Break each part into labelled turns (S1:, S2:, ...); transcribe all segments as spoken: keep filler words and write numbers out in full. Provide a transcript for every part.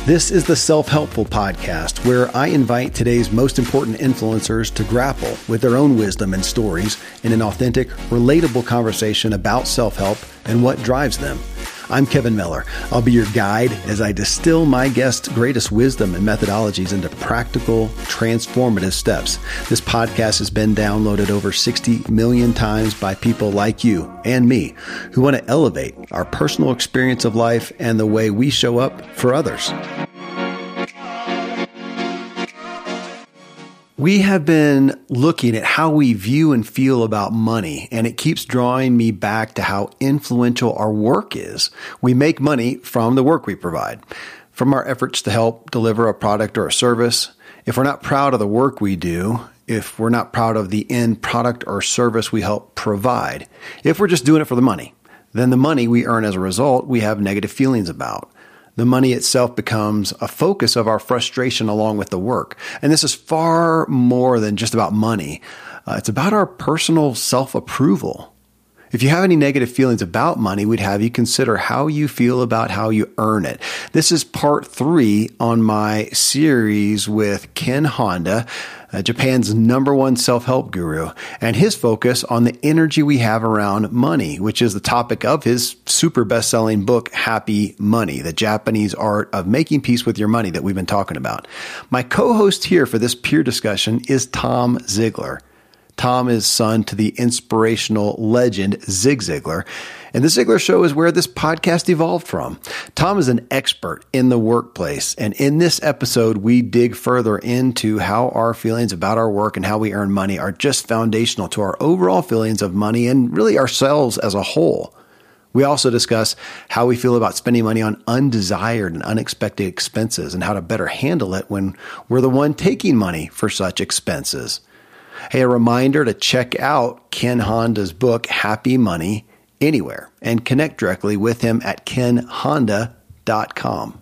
S1: This is the Self-Helpful Podcast, where I invite today's most important influencers to grapple with their own wisdom and stories in an authentic, relatable conversation about self-help and what drives them. I'm Kevin Miller. I'll be your guide as I distill my guests' greatest wisdom and methodologies into practical, transformative steps. This podcast has been downloaded over sixty million times by people like you and me who want to elevate our personal experience of life and the way we show up for others. We have been looking at how we view and feel about money, and it keeps drawing me back to how influential our work is. We make money from the work we provide, from our efforts to help deliver a product or a service. If we're not proud of the work we do, if we're not proud of the end product or service we help provide, if we're just doing it for the money, then the money we earn as a result, we have negative feelings about. The money itself becomes a focus of our frustration along with the work. And this is far more than just about money. Uh, it's about our personal self-approval. If you have any negative feelings about money, we'd have you consider how you feel about how you earn it. This is part three on my series with Ken Honda, uh, Japan's number one self-help guru, and his focus on the energy we have around money, which is the topic of his super best-selling book, Happy Money, the Japanese art of making peace with your money that we've been talking about. My co-host here for this peer discussion is Tom Ziglar. Tom is son to the inspirational legend Zig Ziglar, and the Ziglar Show is where this podcast evolved from. Tom is an expert in the workplace, and in this episode, we dig further into how our feelings about our work and how we earn money are just foundational to our overall feelings of money and really ourselves as a whole. We also discuss how we feel about spending money on undesired and unexpected expenses and how to better handle it when we're the one taking money for such expenses. Hey, a reminder to check out Ken Honda's book, Happy Money, anywhere and connect directly with him at ken honda dot com.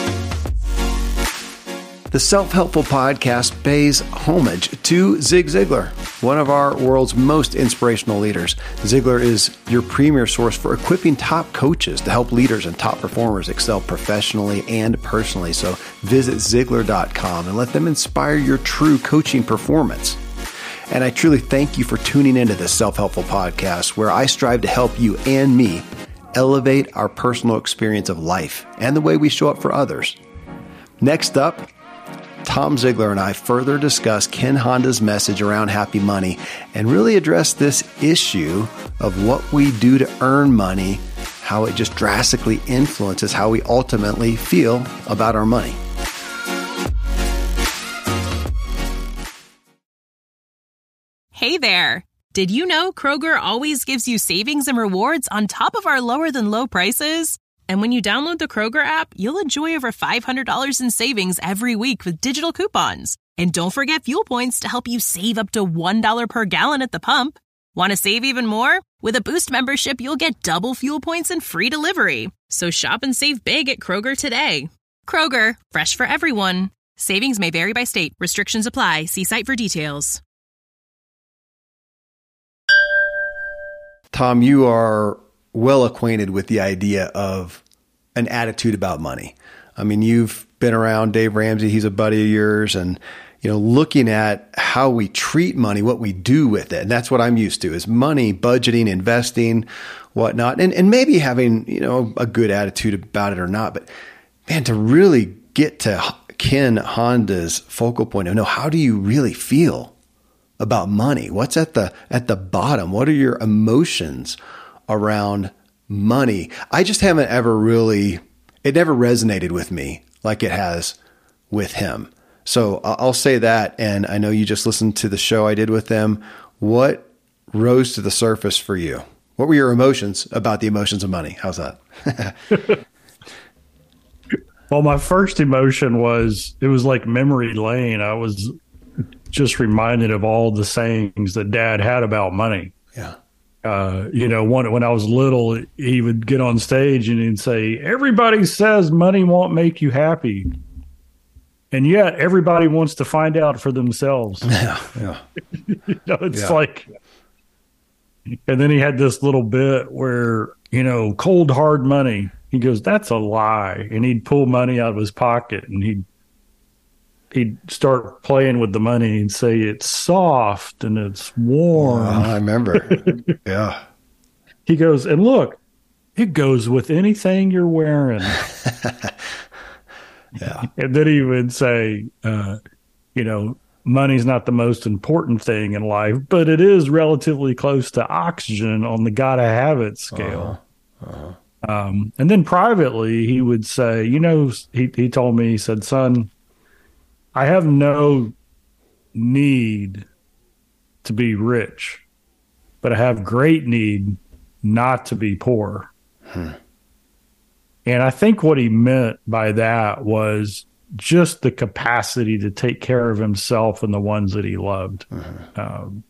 S1: The Self-Helpful Podcast pays homage to Zig Ziglar, one of our world's most inspirational leaders. Ziglar is your premier source for equipping top coaches to help leaders and top performers excel professionally and personally. So visit ziglar dot com and let them inspire your true coaching performance. And I truly thank you for tuning into this Self-Helpful Podcast, where I strive to help you and me elevate our personal experience of life and the way we show up for others. Next up, Tom Ziglar and I further discuss Ken Honda's message around happy money and really address this issue of what we do to earn money, how it just drastically influences how we ultimately feel about our money.
S2: Hey there! Did you know Kroger always gives you savings and rewards on top of our lower-than-low prices? And when you download the Kroger app, you'll enjoy over five hundred dollars in savings every week with digital coupons. And don't forget fuel points to help you save up to one dollar per gallon at the pump. Want to save even more? With a Boost membership, you'll get double fuel points and free delivery. So shop and save big at Kroger today. Kroger, fresh for everyone. Savings may vary by state. Restrictions apply. See site for details.
S1: Tom, you are well acquainted with the idea of an attitude about money. I mean, you've been around Dave Ramsey. He's a buddy of yours, and, you know, looking at how we treat money, what we do with it. And that's what I'm used to is money, budgeting, investing, whatnot, and, and maybe having, you know, a good attitude about it or not. But man, to really get to Ken Honda's focal point of, no, how do you really feel about money? What's at the at the bottom? What are your emotions around money? I just haven't ever really, it never resonated with me like it has with him. So I'll say that. And I know you just listened to the show I did with them. What rose to the surface for you? What were your emotions about the emotions of money? How's that?
S3: Well, my first emotion was, it was like memory lane. I was just reminded of all the sayings that Dad had about money.
S1: Yeah.
S3: Uh, you know, one, when I was little, he would get on stage and he'd say, everybody says money won't make you happy. And yet everybody wants to find out for themselves.
S1: Yeah. Yeah.
S3: You know, it's
S1: yeah.
S3: like, and then he had this little bit where, you know, cold hard money He goes, that's a lie. And he'd pull money out of his pocket and he'd he'd start playing with the money and say it's soft and it's warm.
S1: Oh, I remember. Yeah.
S3: He goes, and look, it goes with anything you're wearing.
S1: Yeah.
S3: And then he would say, uh, you know, money's not the most important thing in life, but it is relatively close to oxygen on the gotta have it scale. Uh-huh. Uh-huh. Um, and then privately, he would say, you know, he, he told me, he said, son, I have no need to be rich, but I have great need not to be poor. Hmm. And I think what he meant by that was just the capacity to take care of himself and the ones that he loved. Mm-hmm. Um,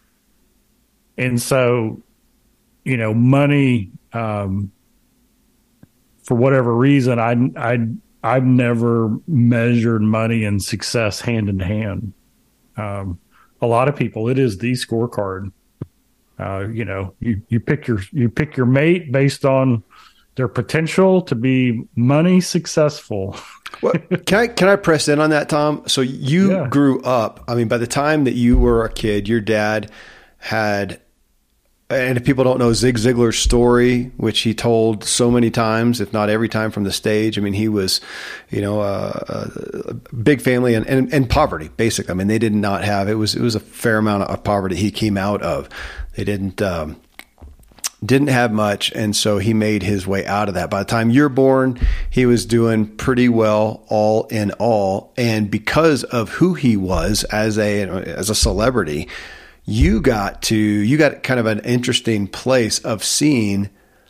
S3: and so, you know, money, um, for whatever reason, I, I, I've never measured money and success hand in hand. Um, a lot of people, it is the scorecard. Uh, you know, you, you pick your, you pick your mate based on their potential to be money successful.
S1: Well, can I can I press in on that, Tom? So you yeah. grew up. I mean, by the time that you were a kid, your dad had, and if people don't know Zig Ziglar's story, which he told so many times, if not every time from the stage. I mean, he was, you know, a, a big family and, and, and poverty, basically. I mean, they did not have, it was, it was a fair amount of poverty he came out of. They didn't, um, didn't have much. And so he made his way out of that. By the time you're born, he was doing pretty well all in all. And because of who he was as a, as a celebrity, you got to, you got kind of an interesting place of seeing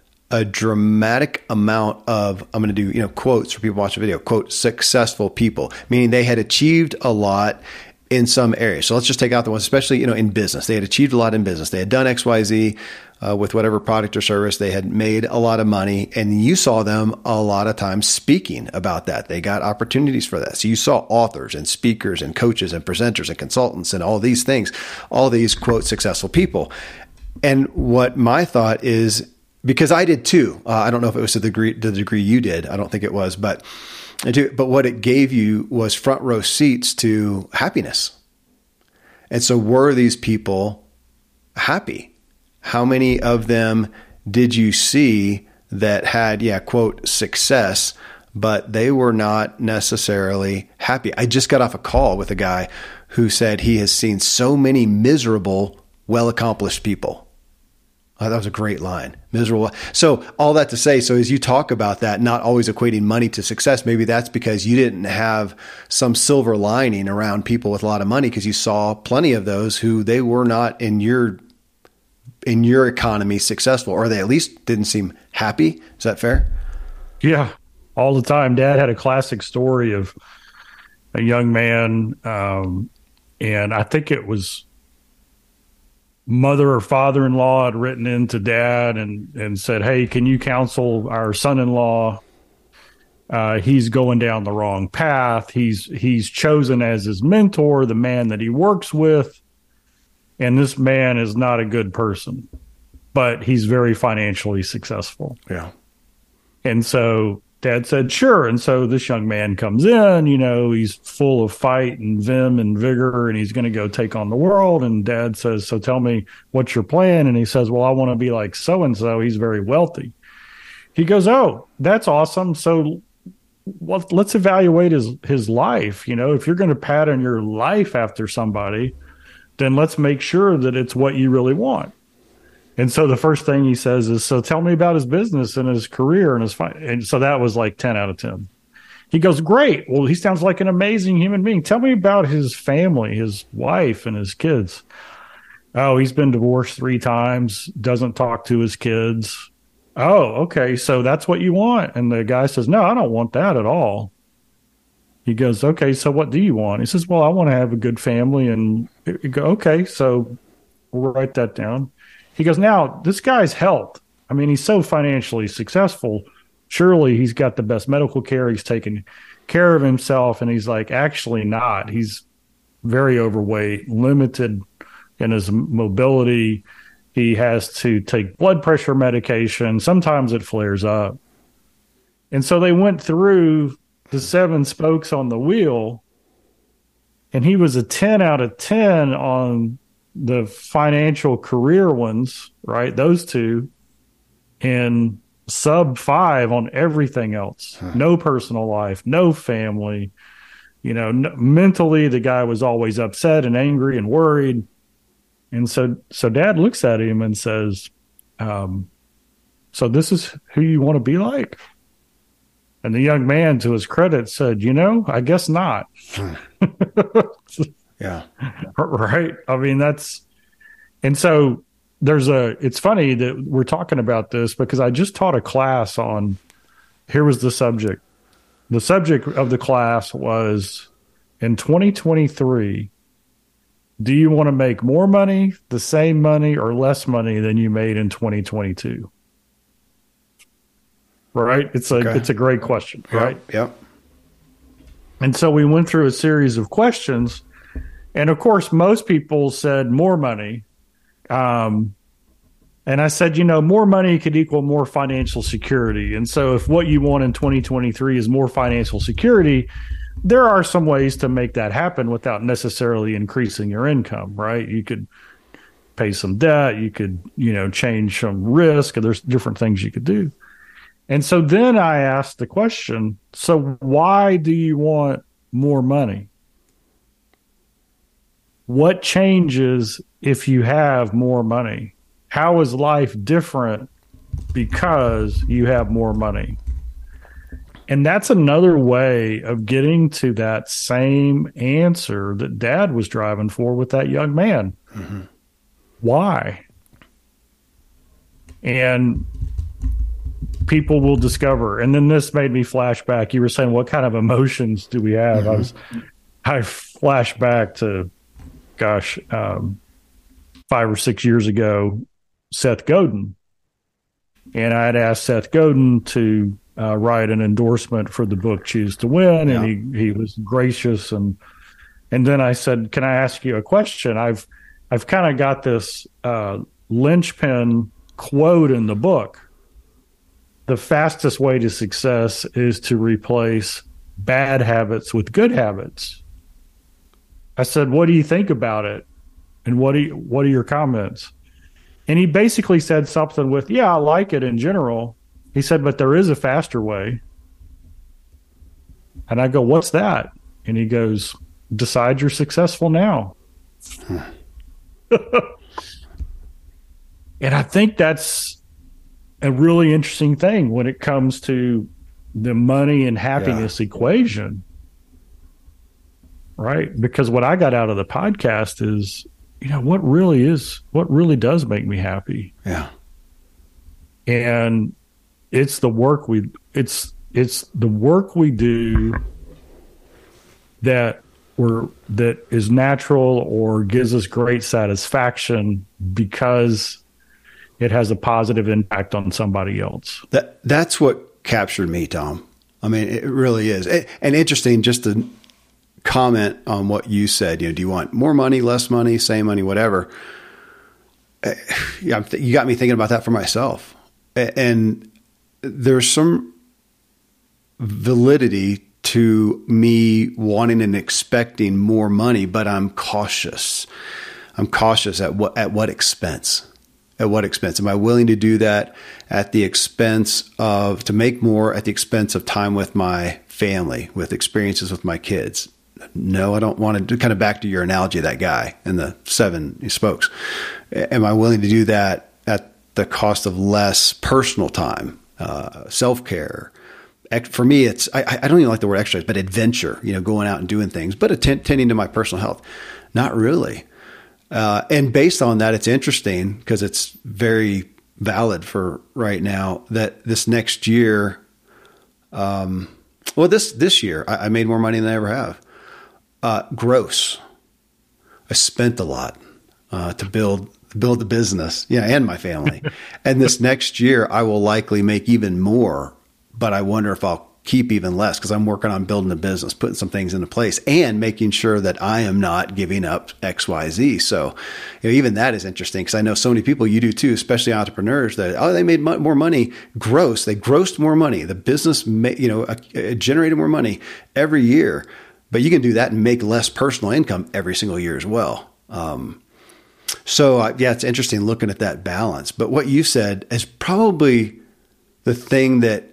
S1: a dramatic amount of, I'm going to do, you know, quotes for people watching the video, quote, successful people, meaning they had achieved a lot in some areas. So let's just take out the ones, especially, you know, in business. They had achieved a lot in business. They had done X, Y, Z uh, with whatever product or service. They had made a lot of money, and you saw them a lot of times speaking about that. They got opportunities for that. So you saw authors and speakers and coaches and presenters and consultants and all these things, all these quote successful people. And what my thought is, because I did too, uh, I don't know if it was to the degree, the degree you did. I don't think it was, but But what it gave you was front row seats to happiness. And so were these people happy? How many of them did you see that had, yeah, quote, success, but they were not necessarily happy? I just got off a call with a guy who said he has seen so many miserable, well-accomplished people. Oh, that was a great line. Miserable. So all that to say, so as you talk about that, not always equating money to success, maybe that's because you didn't have some silver lining around people with a lot of money, because you saw plenty of those who they were not in your, in your economy successful, or they at least didn't seem happy. Is that fair?
S3: Yeah, all the time. Dad had a classic story of a young man. Um, and I think it was mother or father-in-law had written into dad and, and said, hey, can you counsel our son-in-law? Uh, he's going down the wrong path. He's, he's chosen as his mentor, the man that he works with. And this man is not a good person, but he's very financially successful.
S1: Yeah.
S3: And so dad said, sure. And so this young man comes in, you know, he's full of fight and vim and vigor, and he's going to go take on the world. And dad says, so tell me, what's your plan? And he says, well, I want to be like so-and-so. He's very wealthy. He goes, oh, that's awesome. So well, let's evaluate his, his life. You know, if you're going to pattern your life after somebody, then let's make sure that it's what you really want. And so the first thing he says is, so tell me about his business and his career and his fi-. And so that was like ten out of ten. He goes, great. Well, he sounds like an amazing human being. Tell me about his family, his wife and his kids. Oh, he's been divorced three times, doesn't talk to his kids. Oh, okay. So that's what you want. And the guy says, no, I don't want that at all. He goes, okay, so what do you want? He says, well, I want to have a good family. And you go, okay, so we'll write that down. He goes, now, this guy's health. I mean, he's so financially successful. Surely he's got the best medical care. He's taking care of himself. And he's like, actually not. He's very overweight, limited in his mobility. He has to take blood pressure medication. Sometimes it flares up. And so they went through the seven spokes on the wheel, and he was a ten out of ten on the financial career ones, right? Those two, and sub five on everything else. Huh. No personal life, no family. You know, n- mentally, the guy was always upset and angry and worried. And so, so Dad looks at him and says, um, so this is who you want to be like? And the young man, to his credit, said, you know, I guess not. Hmm.
S1: Yeah.
S3: Right. I mean, that's, and so there's a, it's funny that we're talking about this because I just taught a class on, here was the subject. The subject of the class was, in twenty twenty-three, do you want to make more money, the same money, or less money than you made in twenty twenty-two? Right? It's a, okay. It's a great question, right?
S1: Yep. Yep.
S3: And so we went through a series of questions. And of course, most people said more money. Um, and I said, you know, more money could equal more financial security. And so if what you want in twenty twenty-three is more financial security, there are some ways to make that happen without necessarily increasing your income, right? You could pay some debt. You could, you know, change some risk. There's different things you could do. And so then I asked the question, so why do you want more money? What changes if you have more money? How is life different because you have more money? And that's another way of getting to that same answer that Dad was driving for with that young man. Mm-hmm. Why? And people will discover. And then this made me flash back. You were saying, what kind of emotions do we have? Mm-hmm. I was, I flashed back to, gosh, um, five or six years ago, Seth Godin. And I had asked Seth Godin to uh, write an endorsement for the book Choose to Win. Yeah. And he, he was gracious. And, and then I said, can I ask you a question? I've, I've kind of got this uh, linchpin quote in the book. The fastest way to success is to replace bad habits with good habits. I said, what do you think about it? And what do you, what are your comments? And he basically said something with, yeah, I like it in general. He said, but there is a faster way. And I go, what's that? And he goes, decide you're successful now. And I think that's a really interesting thing when it comes to the money and happiness yeah. equation. Right? Because what I got out of the podcast is, you know, what really is, what really does make me happy.
S1: Yeah.
S3: And it's the work we, it's, it's the work we do that we're, that is natural or gives us great satisfaction because it has a positive impact on somebody else.
S1: That that's what captured me, Tom. I mean, it really is. And interesting, just to comment on what you said, you know, do you want more money, less money, same money, whatever? You got me thinking about that for myself. And there's some validity to me wanting and expecting more money, but I'm cautious. I'm cautious at what, at what expense? At what expense? Am I willing to do that at the expense of, to make more at the expense of time with my family, with experiences with my kids? No, I don't want to do, kind of back to your analogy of that guy and the seven spokes. Am I willing to do that at the cost of less personal time, uh, self-care? For me, it's, I, I don't even like the word exercise, but adventure, you know, going out and doing things, but attend, tending to my personal health. Not really. Uh, and based on that, it's interesting because it's very valid for right now that this next year, um, well, this, this year I, I made more money than I ever have. Uh, gross. I spent a lot, uh, to build, build the business. Yeah. And my family. And this next year I will likely make even more, but I wonder if I'll keep even less because I'm working on building a business, putting some things into place and making sure that I am not giving up X, Y, Z. So you know, even that is interesting because I know so many people, you do too, especially entrepreneurs that, oh, they made more money gross. They grossed more money. The business, you know, uh, generated more money every year, but you can do that and make less personal income every single year as well. Um, so uh, yeah, it's interesting looking at that balance, but what you said is probably the thing that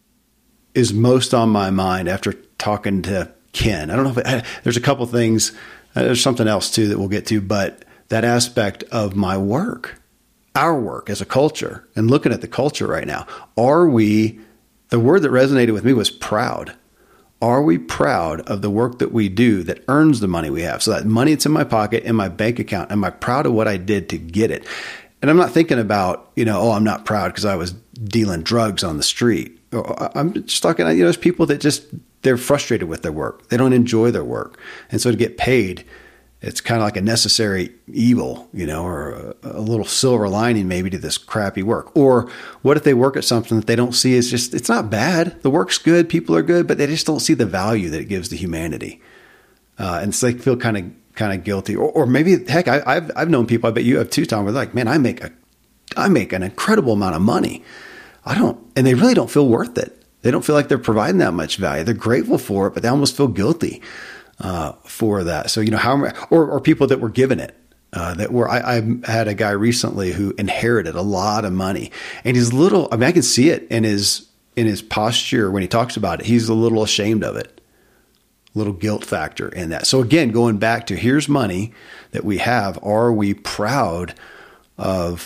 S1: is most on my mind after talking to Ken. I don't know if it, there's a couple things, uh, there's something else too that we'll get to, but that aspect of my work, our work as a culture and looking at the culture right now, are we, the word that resonated with me was proud. Are we proud of the work that we do that earns the money we have? So that money that's in my pocket, in my bank account, am I proud of what I did to get it? And I'm not thinking about, you know, oh, I'm not proud because I was dealing drugs on the street. I'm just talking, you know, there's people that just, they're frustrated with their work. They don't enjoy their work. And so to get paid, it's kind of like a necessary evil, you know, or a, a little silver lining maybe to this crappy work. Or what if they work at something that they don't see as just, it's not bad. The work's good. People are good, but they just don't see the value that it gives to humanity. Uh, and so they feel kind of, kind of guilty. Or, or maybe, heck, I, I've, I've known people, I bet you have too, Tom, where they're like, man, I make a, I make an incredible amount of money. I don't, and they really don't feel worth it. They don't feel like they're providing that much value. They're grateful for it, but they almost feel guilty uh, for that. So, you know, how, or, or people that were given it, uh, that were, I, I had a guy recently who inherited a lot of money and he's little, I mean, I can see it in his, in his posture when he talks about it. He's a little ashamed of it, a little guilt factor in that. So again, going back to here's money that we have. Are we proud of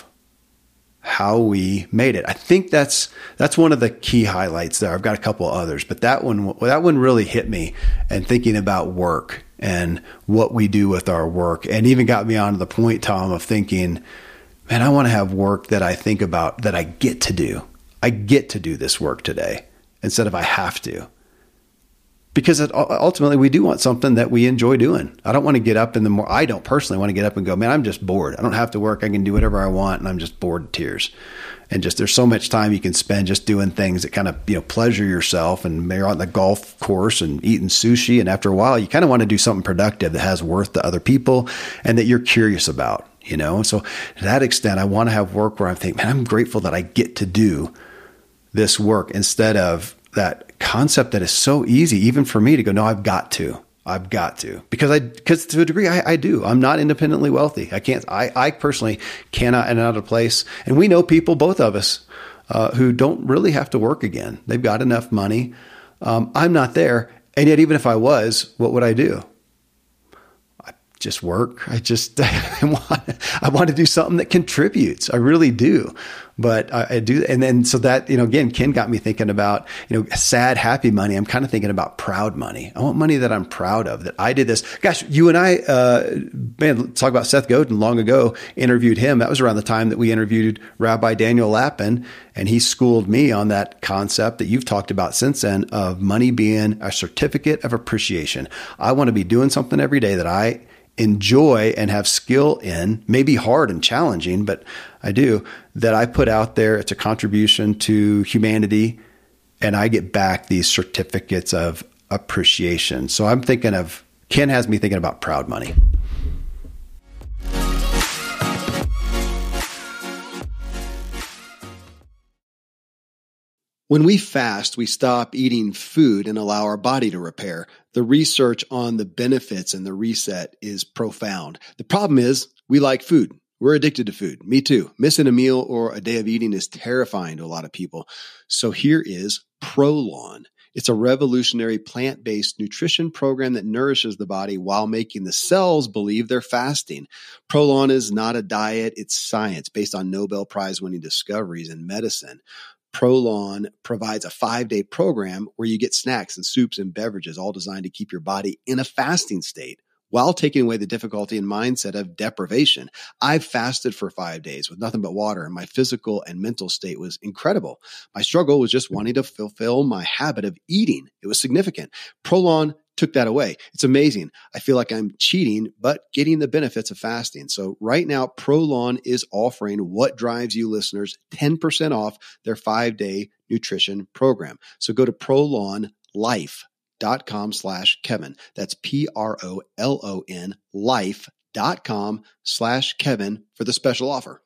S1: how we made it? I think that's, that's one of the key highlights there. I've got a couple of others, but that one, that one really hit me, and thinking about work and what we do with our work, and even got me onto the point, Tom, of thinking, man, I want to have work that I think about that I get to do. I get to do this work today instead of I have to. Because it, ultimately we do want something that we enjoy doing. I don't want to get up in the more, I don't personally want to get up and go, man, I'm just bored. I don't have to work. I can do whatever I want. And I'm just bored to tears. And just, there's so much time you can spend just doing things that kind of, you know, pleasure yourself. And you're on the golf course and eating sushi. And after a while, you kind of want to do something productive that has worth to other people and that you're curious about, you know? So to that extent, I want to have work where I think, man, I'm grateful that I get to do this work, instead of that concept that is so easy, even for me to go, no, I've got to, I've got to, because I, because to a degree I, I do, I'm not independently wealthy. I can't, I, I personally cannot end out of place. And we know people, both of us, uh, who don't really have to work again. They've got enough money. Um, I'm not there. And yet, even if I was, what would I do? I just work. I just, I want, I want to do something that contributes. I really do. But I, I do. And then, so that, you know, again, Ken got me thinking about, you know, sad, happy money. I'm kind of thinking about proud money. I want money that I'm proud of, that I did this. Gosh, you and I, uh, man, let's talk about Seth Godin. Long ago, interviewed him. That was around the time that we interviewed Rabbi Daniel Lapin, and he schooled me on that concept that you've talked about since then, of money being a certificate of appreciation. I want to be doing something every day that I enjoy and have skill in, maybe hard and challenging, but I do, that I put out there. It's a contribution to humanity, and I get back these certificates of appreciation. So I'm thinking of, Ken has me thinking about proud money. When we fast, we stop eating food and allow our body to repair. The research on the benefits and the reset is profound. The problem is we like food. We're addicted to food. Me too. Missing a meal or a day of eating is terrifying to a lot of people. So here is Prolon. It's a revolutionary plant-based nutrition program that nourishes the body while making the cells believe they're fasting. Prolon is not a diet. It's science based on Nobel Prize-winning discoveries in medicine. Prolon provides a five-day program where you get snacks and soups and beverages, all designed to keep your body in a fasting state while taking away the difficulty and mindset of deprivation. I've fasted for five days with nothing but water, and my physical and mental state was incredible. My struggle was just wanting to fulfill my habit of eating. It was significant. Prolon took that away. It's amazing. I feel like I'm cheating, but getting the benefits of fasting. So right now, Prolon is offering What Drives You listeners ten percent off their five-day nutrition program. So go to prolon life dot com slash Kevin. That's P R O L O N life dot com slash Kevin for the special offer.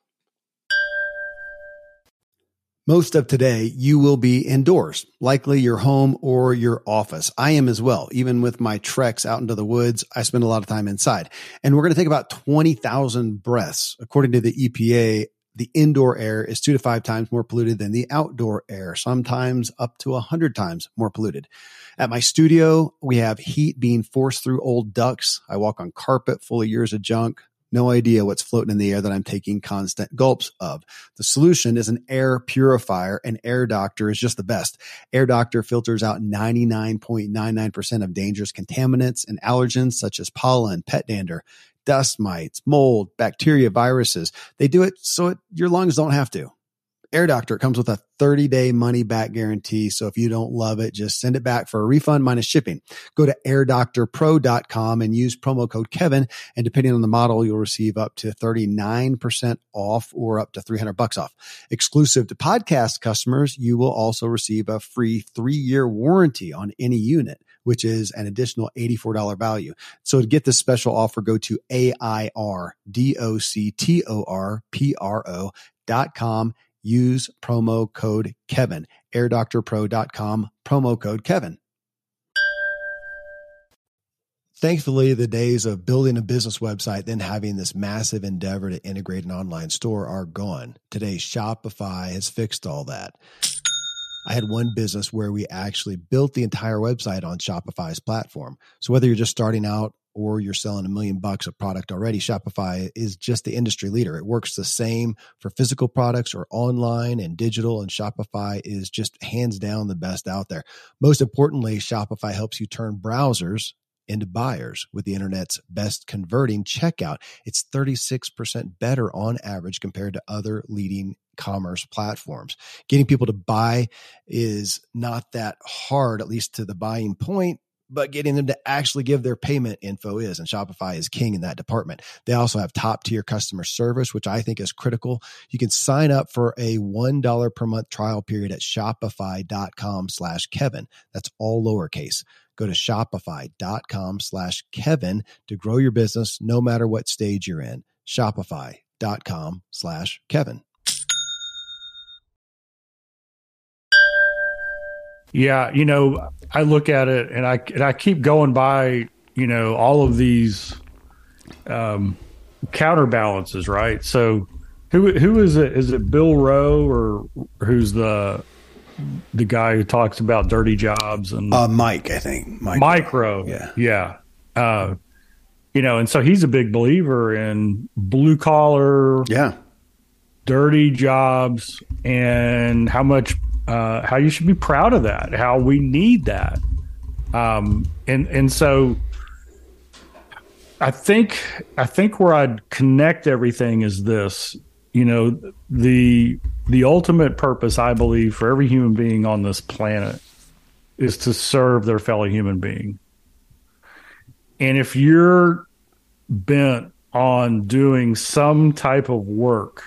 S1: Most of today, you will be indoors, likely your home or your office. I am as well. Even with my treks out into the woods, I spend a lot of time inside. And we're going to take about twenty thousand breaths. According to the E P A, the indoor air is two to five times more polluted than the outdoor air, sometimes up to one hundred times more polluted. At my studio, we have heat being forced through old ducts. I walk on carpet full of years of junk. No idea what's floating in the air that I'm taking constant gulps of. The solution is an air purifier, and Air Doctor is just the best. Air Doctor filters out ninety-nine point nine nine percent of dangerous contaminants and allergens such as pollen, pet dander, dust mites, mold, bacteria, viruses. They do it so it, your lungs don't have to. Air Doctor comes with a thirty-day money-back guarantee, so if you don't love it, just send it back for a refund minus shipping. Go to air doctor pro dot com and use promo code Kevin, and depending on the model, you'll receive up to thirty-nine percent off or up to three hundred bucks off. Exclusive to podcast customers, you will also receive a free three-year warranty on any unit, which is an additional eighty-four dollars value. So to get this special offer, go to A I R D O C T O R P R O dot com. Use promo code Kevin, air doctor pro dot com, promo code Kevin. Thankfully, the days of building a business website, then having this massive endeavor to integrate an online store are gone. Today, Shopify has fixed all that. I had one business where we actually built the entire website on Shopify's platform. So whether you're just starting out or you're selling a million bucks of product already, Shopify is just the industry leader. It works the same for physical products or online and digital, and Shopify is just hands down the best out there. Most importantly, Shopify helps you turn browsers into buyers with the internet's best converting checkout. It's thirty-six percent better on average compared to other leading commerce platforms. Getting people to buy is not that hard, at least to the buying point, but getting them to actually give their payment info is, and Shopify is king in that department. They also have top tier customer service, which I think is critical. You can sign up for a one dollar per month trial period at shopify dot com slash Kevin. That's all lowercase. Go to shopify dot com slash Kevin to grow your business no matter what stage you're in. shopify dot com slash Kevin.
S3: Yeah, you know, I look at it and I and I keep going by, you know, all of these um, counterbalances, right? So, who who is it? Is it Bill Rowe, or who's the the guy who talks about dirty jobs and
S1: uh, Mike? I think Mike.
S3: Mike Rowe.
S1: Yeah,
S3: yeah. Uh, you know, and so he's a big believer in blue collar,
S1: yeah,
S3: dirty jobs, and how much. Uh, how you should be proud of that, how we need that. Um, and, and so I think, I think where I'd connect everything is this, you know, the, the ultimate purpose, I believe, for every human being on this planet is to serve their fellow human being. And if you're bent on doing some type of work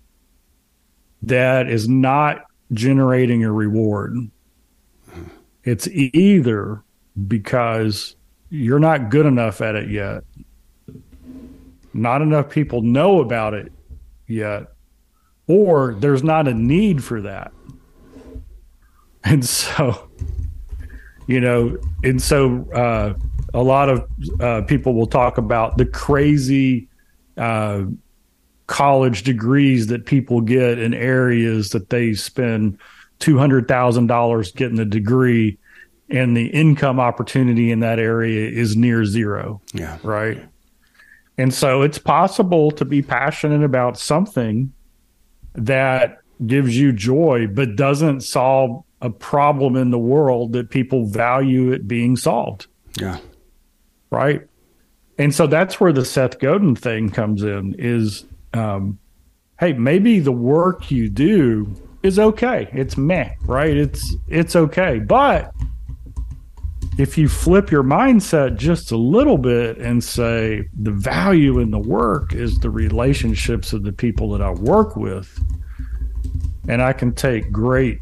S3: that is not generating a reward, it's either because you're not good enough at it yet, not enough people know about it yet, or there's not a need for that. And so, you know, and so uh, a lot of uh, people will talk about the crazy uh college degrees that people get in areas that they spend two hundred thousand dollars getting a degree, and the income opportunity in that area is near zero.
S1: Yeah.
S3: Right. And so it's possible to be passionate about something that gives you joy, but doesn't solve a problem in the world that people value it being solved.
S1: Yeah.
S3: Right. And so that's where the Seth Godin thing comes in is, Um, hey, maybe the work you do is okay. It's meh, right? It's it's okay. But if you flip your mindset just a little bit and say the value in the work is the relationships of the people that I work with, and I can take great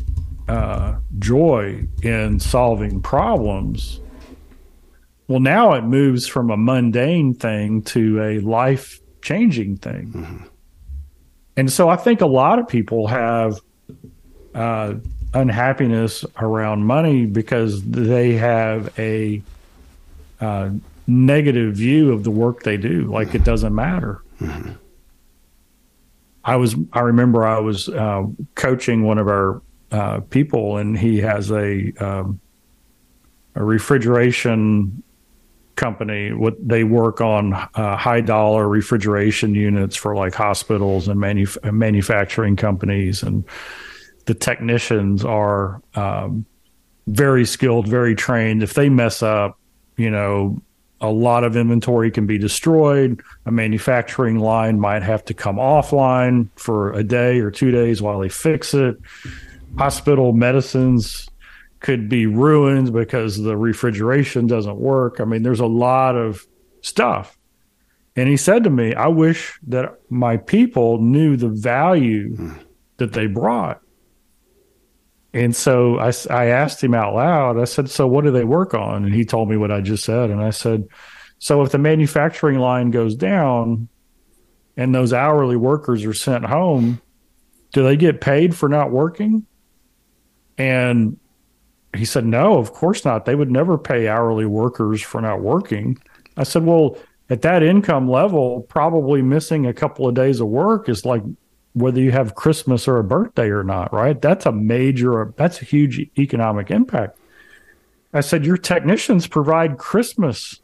S3: uh, joy in solving problems. Well, now it moves from a mundane thing to a life-changing thing. Mm-hmm. And so I think a lot of people have uh, unhappiness around money because they have a uh, negative view of the work they do, like it doesn't matter. Mm-hmm. I was, I remember I was uh, coaching one of our uh, people, and he has a um, a refrigeration company. What they work on uh, high dollar refrigeration units for like hospitals and manuf- manufacturing companies, and the technicians are um, very skilled, very trained. If they mess up, you know, a lot of inventory can be destroyed. A manufacturing line might have to come offline for a day or two days while they fix it. Hospital medicines could be ruined because the refrigeration doesn't work. I mean, there's a lot of stuff. And he said to me, I wish that my people knew the value mm. that they brought. And so I, I asked him out loud, I said, so what do they work on? And he told me what I just said. And I said, so if the manufacturing line goes down and those hourly workers are sent home, do they get paid for not working? And he said, no, of course not. They would never pay hourly workers for not working. I said, well, at that income level, probably missing a couple of days of work is like whether you have Christmas or a birthday or not, right? That's a major, that's a huge economic impact. I said, your technicians provide Christmas.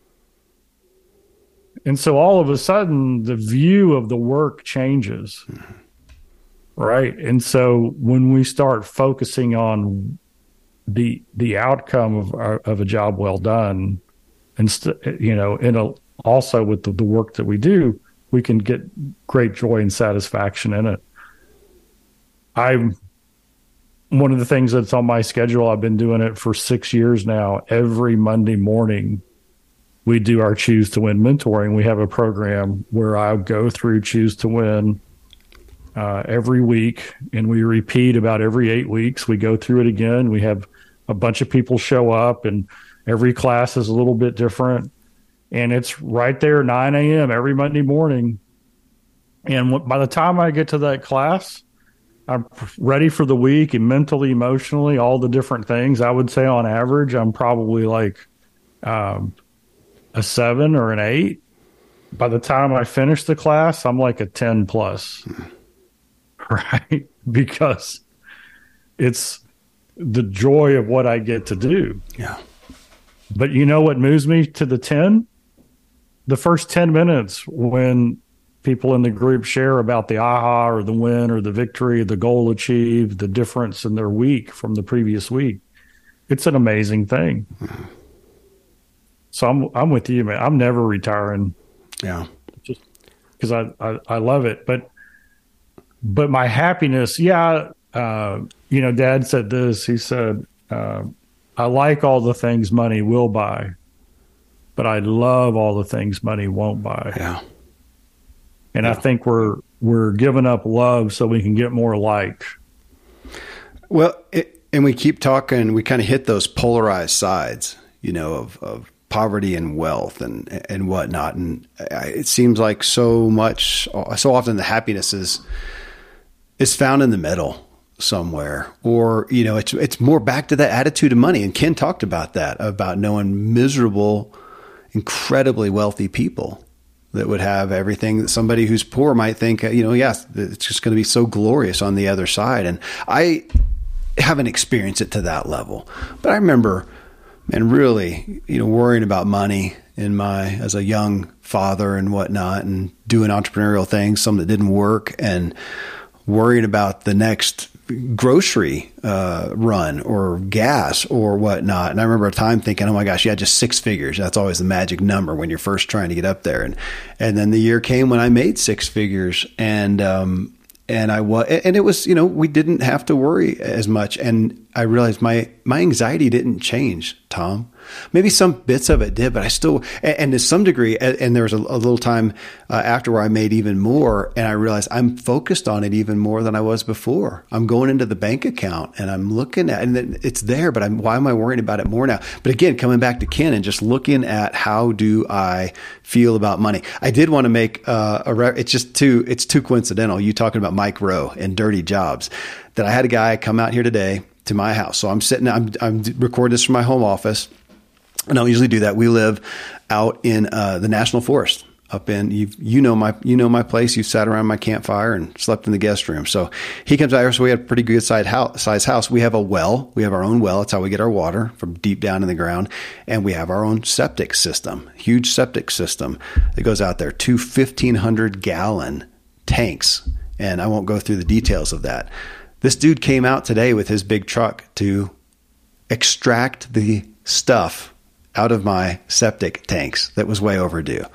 S3: And so all of a sudden, the view of the work changes, mm-hmm. right? And so when we start focusing on the the outcome of our, of a job well done, and st- you know, in a also with the, the work that we do, we can get great joy and satisfaction in it. I'm one of the things that's on my schedule. I've been doing it for six years now. Every Monday morning, we do our Choose to Win mentoring. We have a program where I go through Choose to Win uh, every week, and we repeat about every eight weeks. We go through it again. We have a bunch of people show up, and every class is a little bit different. And it's right there, nine a.m. every Monday morning. And by the time I get to that class, I'm ready for the week, and mentally, emotionally, all the different things. I would say on average, I'm probably like um, a seven or an eight. By the time I finish the class, I'm like a ten plus, right? Because it's the joy of what I get to do.
S1: Yeah.
S3: But you know what moves me to the ten? The first ten minutes when people in the group share about the aha or the win or the victory, the goal achieved, the difference in their week from the previous week. It's an amazing thing. Mm-hmm. So I'm I'm with you, man. I'm never retiring.
S1: Yeah.
S3: Just because I, I, I love it. But but my happiness, yeah, uh, you know, Dad said this. He said, uh, I like all the things money will buy, but I love all the things money won't buy.
S1: Yeah.
S3: And
S1: yeah.
S3: I think we're we're giving up love so we can get more like.
S1: Well, it, and we keep talking, we kind of hit those polarized sides, you know, of, of poverty and wealth and and whatnot. And it seems like so much, so often the happiness is is found in the middle somewhere, or, you know, it's it's more back to that attitude of money. And Ken talked about that, about knowing miserable, incredibly wealthy people that would have everything that somebody who's poor might think, you know, yes, it's just going to be so glorious on the other side. And I haven't experienced it to that level, but I remember, man, really, you know, worrying about money in my, as a young father and whatnot, and doing entrepreneurial things, some that didn't work, and worrying about the next grocery uh, run or gas or whatnot. And I remember a time thinking, oh my gosh, yeah, just six figures. That's always the magic number when you're first trying to get up there. And, and then the year came when I made six figures, and, um, and I was, and it was, you know, we didn't have to worry as much. And I realized my, my anxiety didn't change, Tom. Maybe some bits of it did, but I still, and, and to some degree, and, and there was a, a little time uh, after where I made even more, and I realized I'm focused on it even more than I was before. I'm going into the bank account and I'm looking at, and it's there, but I'm, why am I worrying about it more now? But again, coming back to Ken and just looking at how do I feel about money. I did want to make uh, a, re- it's just too, it's too coincidental. You talking about Mike Rowe and Dirty Jobs, that I had a guy come out here today to my house. So I'm sitting, I'm, I'm recording this from my home office. And I don't usually do that. We live out in uh, the National Forest up in, you you know my you know my place. You've sat around my campfire and slept in the guest room. So he comes out here. So we have a pretty good size house, size house. We have a well. We have our own well. That's how we get our water, from deep down in the ground. And we have our own septic system, huge septic system that goes out there, two fifteen hundred gallon tanks. And I won't go through the details of that. This dude came out today with his big truck to extract the stuff out of my septic tanks that was way overdue.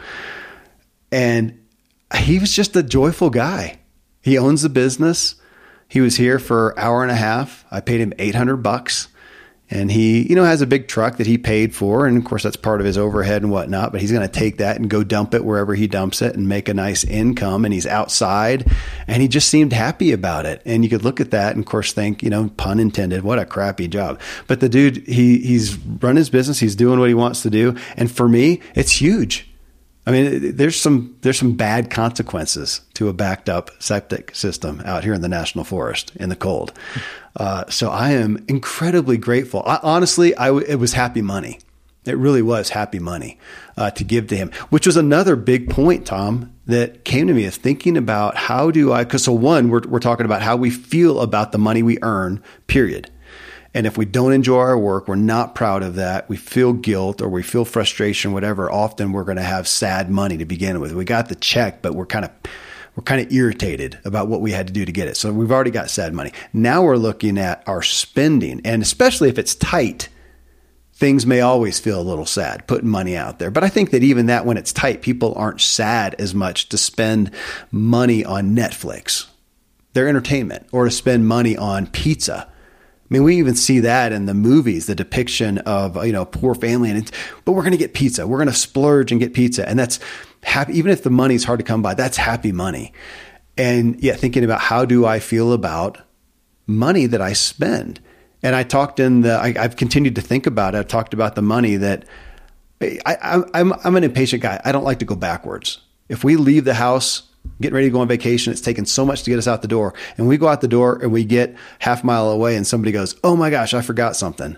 S1: And he was just a joyful guy. He owns the business. He was here for an hour and a half. I paid him eight hundred bucks. And he, you know, has a big truck that he paid for. And of course, that's part of his overhead and whatnot. But he's going to take that and go dump it wherever he dumps it and make a nice income. And he's outside and he just seemed happy about it. And you could look at that and, of course, think, you know, pun intended, what a crappy job. But the dude, he he's run his business. He's doing what he wants to do. And for me, it's huge. I mean, there's some there's some bad consequences to a backed up septic system out here in the National Forest in the cold. Uh, so I am incredibly grateful. I, honestly, I w- it was happy money. It really was happy money uh, to give to him, which was another big point, Tom, that came to me of thinking about how do I, because so one, we're we're talking about how we feel about the money we earn, period. And if we don't enjoy our work, we're not proud of that, we feel guilt or we feel frustration, whatever, often we're going to have sad money to begin with. We got the check, but we're kind of we're kind of irritated about what we had to do to get it. So we've already got sad money. Now we're looking at our spending, and especially if it's tight, things may always feel a little sad putting money out there. But I think that even that, when it's tight, people aren't sad as much to spend money on Netflix, their entertainment, or to spend money on pizza. I mean, we even see that in the movies, the depiction of, you know, poor family, and it's, but we're going to get pizza. We're going to splurge and get pizza. And that's happy. Even if the money's hard to come by, that's happy money. And yeah, thinking about how do I feel about money that I spend? And I talked in the, I, I've continued to think about it. I've talked about the money that I, I, I'm, I'm an impatient guy. I don't like to go backwards. If we leave the house, getting ready to go on vacation, it's taken so much to get us out the door. And we go out the door and we get half a mile away and somebody goes, oh my gosh, I forgot something.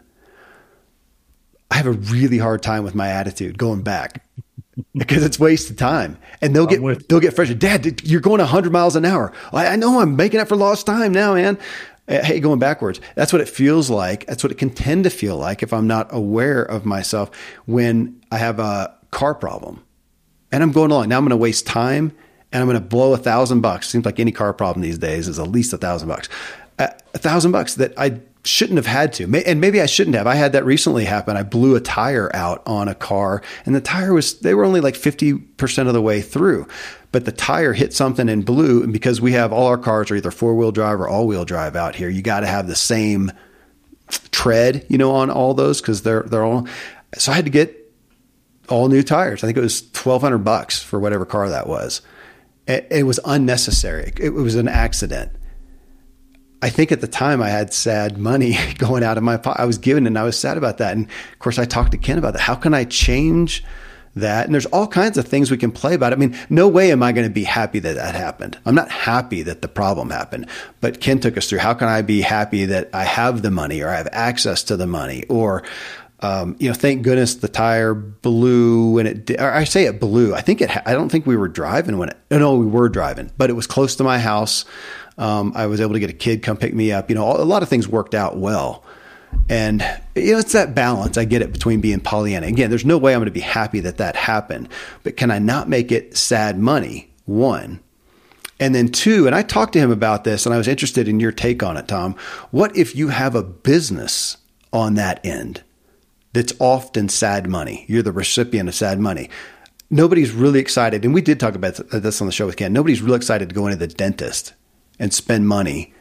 S1: I have a really hard time with my attitude going back because it's wasted time. And they'll get, with- they'll get frustrated. Dad, you're going a hundred miles an hour. I, I know I'm making up for lost time now, man. Hey, going backwards. That's what it feels like. That's what it can tend to feel like if I'm not aware of myself when I have a car problem and I'm going along. Now I'm going to waste time and I'm going to blow a thousand bucks. Seems like any car problem these days is at least a thousand bucks. A thousand bucks that I shouldn't have had to. And maybe I shouldn't have. I had that recently happen. I blew a tire out on a car and the tire was, they were only like fifty percent of the way through. But the tire hit something and blew. And because we have all our cars are either four wheel drive or all wheel drive out here, you got to have the same tread, you know, on all those because they're, they're all, so I had to get all new tires. I think it was twelve hundred bucks for whatever car that was. It was unnecessary. It was an accident. I think at the time I had sad money going out of my pocket. I was given and I was sad about that. And of course I talked to Ken about that. How can I change that? And there's all kinds of things we can play about. I mean, no way am I going to be happy that that happened. I'm not happy that the problem happened, but Ken took us through how can I be happy that I have the money or I have access to the money or, Um, you know, thank goodness the tire blew when it did, or I say it blew. I think it, I don't think we were driving when it, no, we were driving, but it was close to my house. Um, I was able to get a kid come pick me up. You know, a lot of things worked out well. And, you know, it's that balance. I get it between being Pollyanna. Again, there's no way I'm going to be happy that that happened, but can I not make it sad money? One. And then two, and I talked to him about this and I was interested in your take on it, Tom. What if you have a business on that end that's often sad money? You're the recipient of sad money. Nobody's really excited. And we did talk about this on the show with Ken. Nobody's really excited to go into the dentist and spend money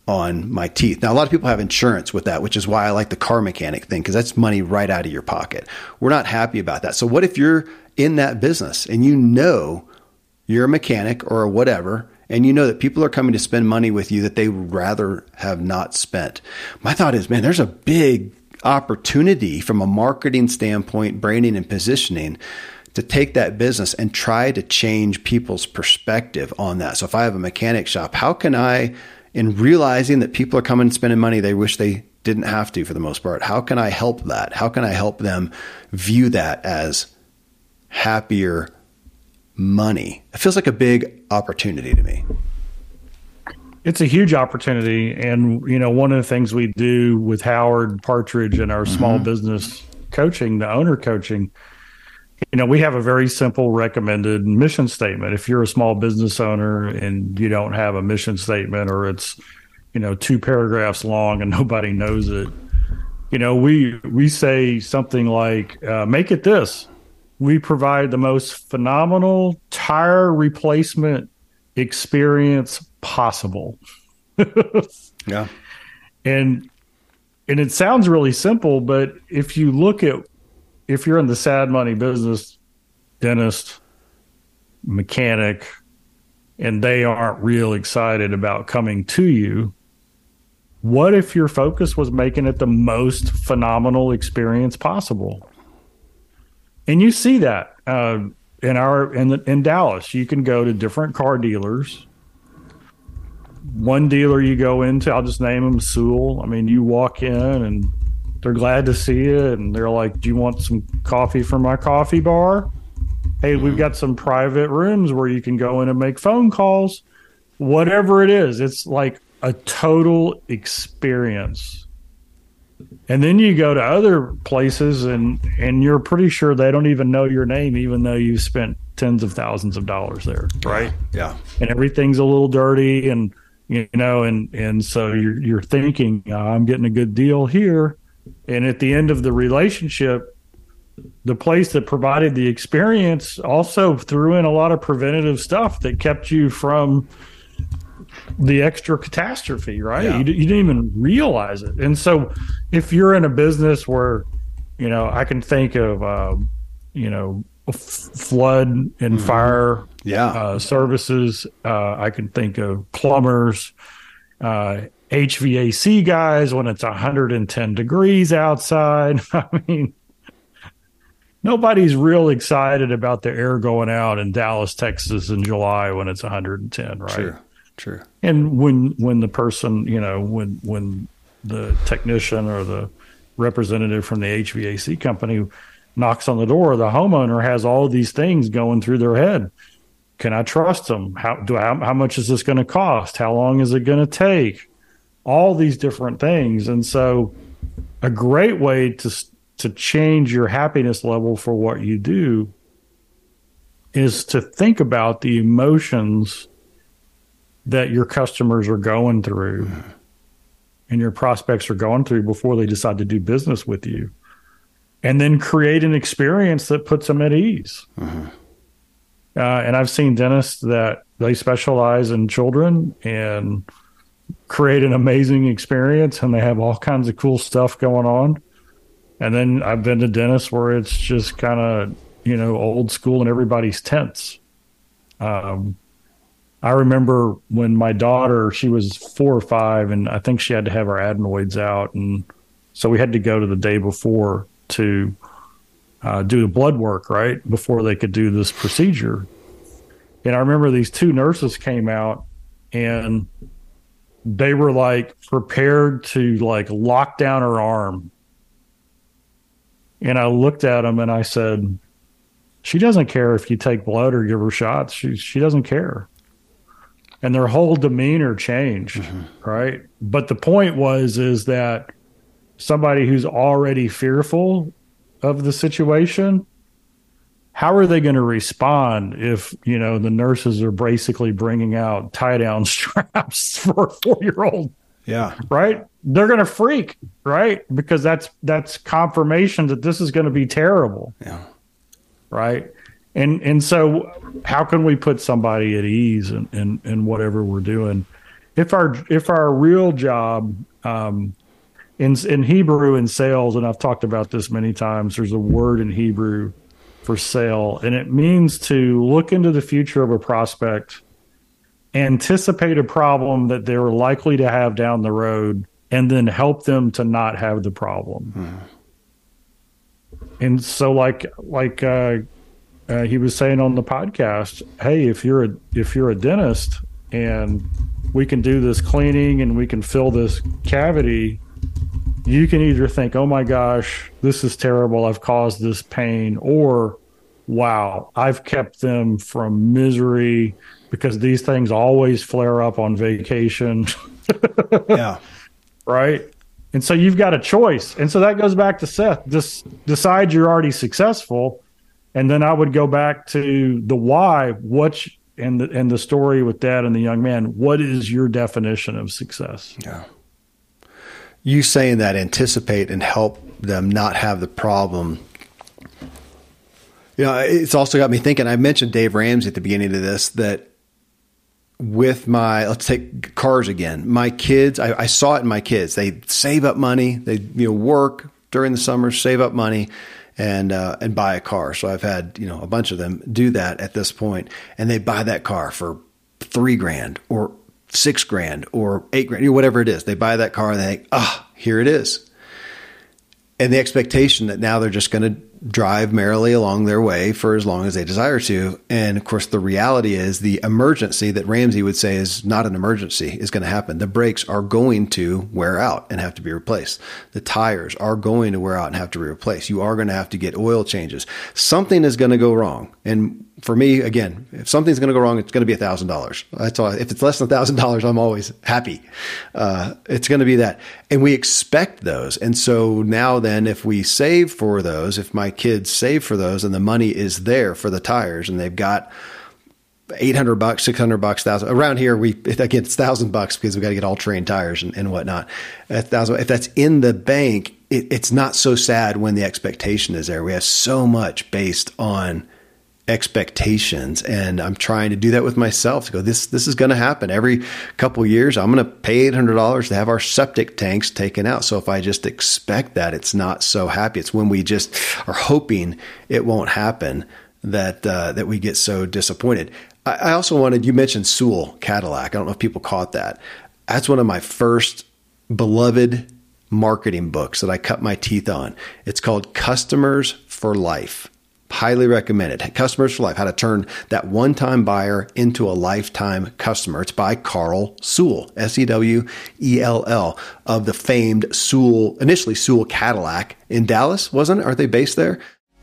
S1: on my teeth. Now, a lot of people have insurance with that, which is why I like the car mechanic thing, because that's money right out of your pocket. We're not happy about that. So what if you're in that business and you know you're a mechanic or whatever, and you know that people are coming to spend money with you that they would rather have not spent? My thought is, man, there's a big opportunity from a marketing standpoint, branding and positioning, to take that business and try to change people's perspective on that. So if I have a mechanic shop, how can I, in realizing that people are coming and spending money they wish they didn't have to for the most part, how can I help that? How can I help them view that as happier money? It feels like a big opportunity to me.
S3: It's a huge opportunity. And, you know, one of the things we do with Howard Partridge and our mm-hmm. small business coaching, the owner coaching, you know, we have a very simple recommended mission statement. If you're a small business owner and you don't have a mission statement, or it's, you know, two paragraphs long and nobody knows it, you know, we we say something like, uh, make it this. We provide the most phenomenal tire replacement experience possible.
S1: Yeah.
S3: And and it sounds really simple, but if you look at, if you're in the sad money business, dentist, mechanic, and they aren't real excited about coming to you, what if your focus was making it the most phenomenal experience possible? And you see that uh, in our in the, in Dallas. You can go to different car dealers. One dealer you go into, I'll just name him Sewell. I mean, you walk in and they're glad to see you, and they're like, do you want some coffee from my coffee bar? Hey, we've got some private rooms where you can go in and make phone calls. Whatever it is, it's like a total experience. And then you go to other places and, and you're pretty sure they don't even know your name, even though you've spent tens of thousands of dollars there, right?
S1: Yeah.
S3: And everything's a little dirty, and, you know, and, and so you're, you're thinking, oh, I'm getting a good deal here. And at the end of the relationship, the place that provided the experience also threw in a lot of preventative stuff that kept you from the extra catastrophe, right?
S1: Yeah.
S3: You, you didn't even realize it. And so if you're in a business where, you know, I can think of, uh, you know, f- flood and mm-hmm. fire
S1: yeah.
S3: uh, services. Uh, I can think of plumbers, uh, H V A C guys when it's one hundred ten degrees outside. I mean, nobody's real excited about the air going out in Dallas, Texas in July when it's one hundred ten, right?
S1: True, true.
S3: And when when the person, you know, when when the technician or the representative from the H V A C company knocks on the door, the homeowner has all these things going through their head. Can I trust them? How do I, how much is this going to cost? How long is it going to take? All these different things. And so a great way to to change your happiness level for what you do is to think about the emotions that your customers are going through mm-hmm. and your prospects are going through before they decide to do business with you, and then create an experience that puts them at ease. Mm-hmm. Uh, and I've seen dentists that they specialize in children and create an amazing experience, and they have all kinds of cool stuff going on. And then I've been to dentists where it's just kind of, you know, old school and everybody's tense. Um, I remember when my daughter, she was four or five, and I think she had to have her adenoids out. And so we had to go to the day before to uh, do the blood work, right, before they could do this procedure. And I remember these two nurses came out, and they were like prepared to like lock down her arm. And I looked at them and I said, she doesn't care if you take blood or give her shots. She she doesn't care. And their whole demeanor changed, mm-hmm. right? But the point was, is that somebody who's already fearful of the situation, how are they going to respond if, you know, the nurses are basically bringing out tie-down straps for a four-year-old?
S1: Yeah.
S3: Right? They're going to freak, right? Because that's that's confirmation that this is going to be terrible.
S1: Yeah.
S3: Right? And and so how can we put somebody at ease in, in, in whatever we're doing? if our if our real job um, in in Hebrew in sales, and I've talked about this many times, there's a word in Hebrew for sale, and it means to look into the future of a prospect, anticipate a problem that they're likely to have down the road, and then help them to not have the problem. Hmm. And so, like like uh, uh, he was saying on the podcast, hey, if you're a, if you're a dentist and we can do this cleaning and we can fill this cavity, you can either think, oh my gosh, this is terrible, I've caused this pain, or wow, I've kept them from misery because these things always flare up on vacation.
S1: Yeah.
S3: Right? And so you've got a choice. And so that goes back to Seth. Just decide you're already successful. And then I would go back to the why, what's and the and the story with Dad and the young man. What is your definition of success?
S1: Yeah. You saying that anticipate and help them not have the problem. You know, it's also got me thinking, I mentioned Dave Ramsey at the beginning of this, that with my, let's take cars again. My kids, I, I saw it in my kids. They save up money. They, you know, work during the summer, save up money and, uh, and buy a car. So I've had, you know, a bunch of them do that at this point, and they buy that car for three grand or six grand or eight grand, you know, whatever it is. They buy that car and they think, ah, oh, here it is. And the expectation that now they're just going to drive merrily along their way for as long as they desire to. And of course, the reality is the emergency that Ramsey would say is not an emergency is going to happen. The brakes are going to wear out and have to be replaced. The tires are going to wear out and have to be replaced. You are going to have to get oil changes. Something is going to go wrong. And for me, again, if something's going to go wrong, it's going to be a thousand dollars. That's all. If it's less than a thousand dollars, I'm always happy. Uh, it's going to be that. And we expect those. And so now then, if we save for those, if my kids save for those and the money is there for the tires and they've got eight hundred bucks, six hundred bucks, thousand around here, we, again, it's thousand bucks because we got to get all terrain tires and, and whatnot. A thousand, if that's in the bank, it, it's not so sad when the expectation is there. We have so much based on expectations. And I'm trying to do that with myself to go, this, this is going to happen every couple of years. I'm going to pay eight hundred dollars to have our septic tanks taken out. So if I just expect that, it's not so happy. It's when we just are hoping it won't happen that, uh, that we get so disappointed. I, I also wanted, you mentioned Sewell Cadillac. I don't know if people caught that. That's one of my first beloved marketing books that I cut my teeth on. It's called Customers for Life. Highly recommended. Customers for Life, how to turn that one-time buyer into a lifetime customer. It's by Carl Sewell, S E W E L L, of the famed Sewell, initially Sewell Cadillac in Dallas, wasn't it? Aren't they based there?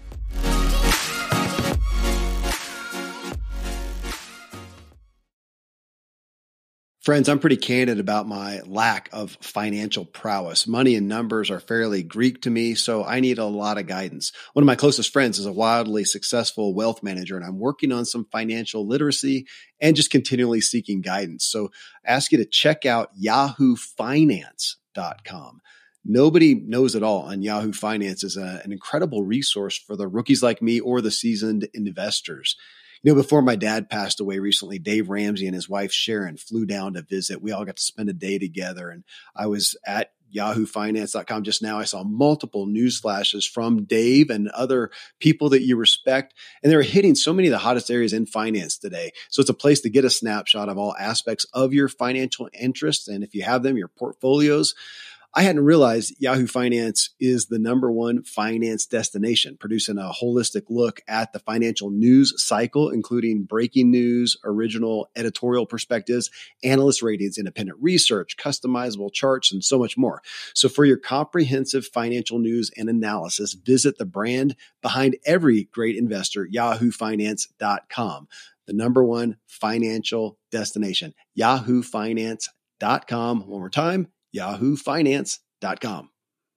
S1: Friends, I'm pretty candid about my lack of financial prowess. Money and numbers are fairly Greek to me, so I need a lot of guidance. One of my closest friends is a wildly successful wealth manager, and I'm working on some financial literacy and just continually seeking guidance. So I ask you to check out yahoo finance dot com. Nobody knows it all on Yahoo Finance is a, an incredible resource for the rookies like me or the seasoned investors. You know, before my dad passed away recently, Dave Ramsey and his wife Sharon flew down to visit. We all got to spend a day together, and I was at yahoo finance dot com just now. I saw multiple news flashes from Dave and other people that you respect, and they were hitting so many of the hottest areas in finance today. So it's a place to get a snapshot of all aspects of your financial interests, and if you have them, your portfolios. I hadn't realized Yahoo Finance is the number one finance destination, producing a holistic look at the financial news cycle, including breaking news, original editorial perspectives, analyst ratings, independent research, customizable charts, and so much more. So for your comprehensive financial news and analysis, visit the brand behind every great investor, yahoo finance dot com, the number one financial destination, yahoo finance dot com. One more time, yahoo finance dot com.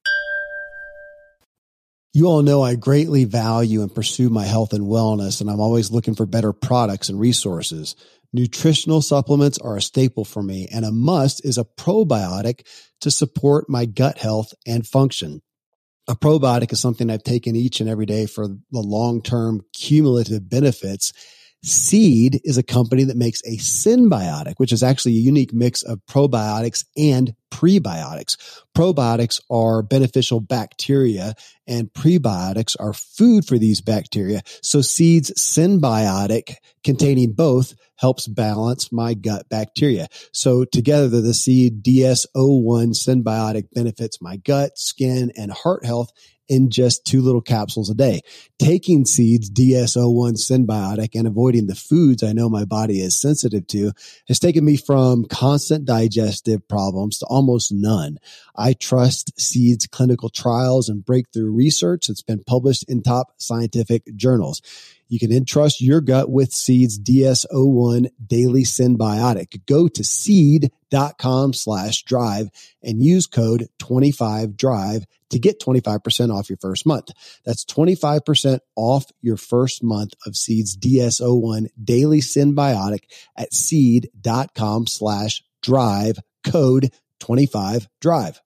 S1: You all know I greatly value and pursue my health and wellness, and I'm always looking for better products and resources. Nutritional supplements are a staple for me, and a must is a probiotic to support my gut health and function. A probiotic is something I've taken each and every day for the long-term cumulative benefits
S4: Seed is a company that makes a synbiotic, which is actually a unique mix of probiotics and prebiotics. Probiotics are beneficial bacteria and prebiotics are food for these bacteria. So Seed's synbiotic containing both helps balance my gut bacteria. So together the Seed D S O one synbiotic benefits my gut, skin, and heart health in just two little capsules a day. Taking Seed's D S O one synbiotic and avoiding the foods I know my body is sensitive to has taken me from constant digestive problems to almost none. I trust Seed's clinical trials and breakthrough research that's been published in top scientific journals. You can entrust your gut with Seed's D S O one Daily Synbiotic. Go to seed.com slash drive and use code twenty-five drive to get twenty-five percent off your first month. That's twenty-five percent off your first month of Seed's D S O one Daily Synbiotic at seed.com slash drive, code twenty-five drive.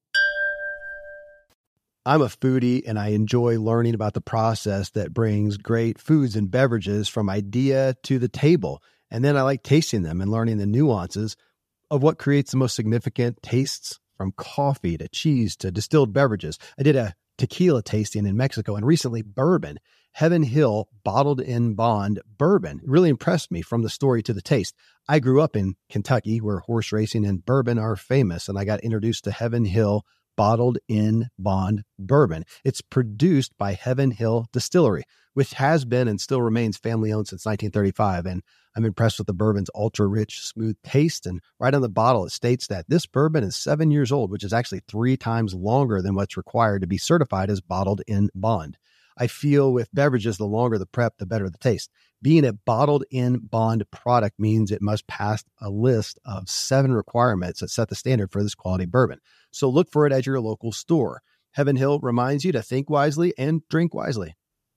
S1: I'm a foodie and I enjoy learning about the process that brings great foods and beverages from idea to the table. And then I like tasting them and learning the nuances of what creates the most significant tastes, from coffee to cheese to distilled beverages. I did a tequila tasting in Mexico and recently bourbon. Heaven Hill Bottled in Bond Bourbon really impressed me from the story to the taste. I grew up in Kentucky where horse racing and bourbon are famous, and I got introduced to Heaven Hill Bottled in Bond Bourbon. It's produced by Heaven Hill Distillery, which has been and still remains family owned since nineteen thirty-five. And I'm impressed with the bourbon's ultra rich, smooth taste. And right on the bottle, it states that this bourbon is seven years old, which is actually three times longer than what's required to be certified as bottled in bond. I feel with beverages, the longer the prep, the better the taste. Being a bottled in bond product means it must pass a list of seven requirements that set the standard for this quality bourbon. So look for it at your local store. Heaven Hill reminds you to think wisely and drink wisely.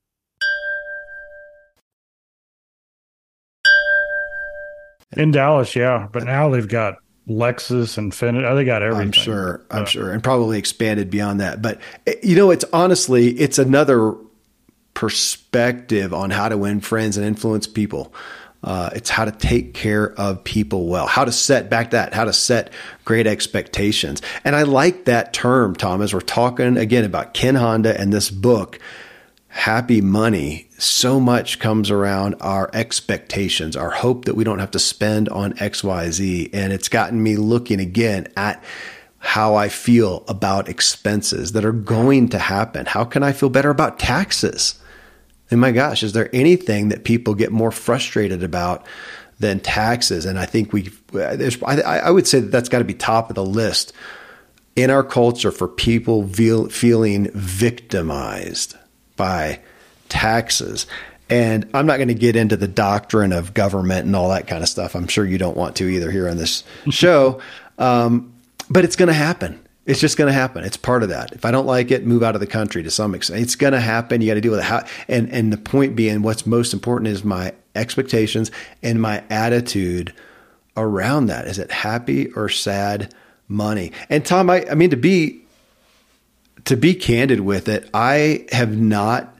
S3: In Dallas, yeah. But now they've got Lexus and Infiniti. They got everything.
S1: I'm sure. I'm uh, sure. And probably expanded beyond that. But, you know, it's honestly, it's another perspective on how to win friends and influence people. Uh, it's how to take care of people well, how to set back that, how to set great expectations. And I like that term, Tom, as we're talking again about Ken Honda and this book, Happy Money. So much comes around our expectations, our hope that we don't have to spend on X, Y, Z. And it's gotten me looking again at how I feel about expenses that are going to happen. How can I feel better about taxes? And my gosh, is there anything that people get more frustrated about than taxes? And I think we, there's, I, I would say that that's got to be top of the list in our culture for people feel, feeling victimized by taxes. And I'm not going to get into the doctrine of government and all that kind of stuff. I'm sure you don't want to either here on this show. Um, but it's going to happen. It's just going to happen. It's part of that. If I don't like it, move out of the country to some extent. It's going to happen. You got to deal with it. How, and, and the point being, what's most important is my expectations and my attitude around that. Is it happy or sad money? And Tom, I, I mean, to be, to be candid with it, I have not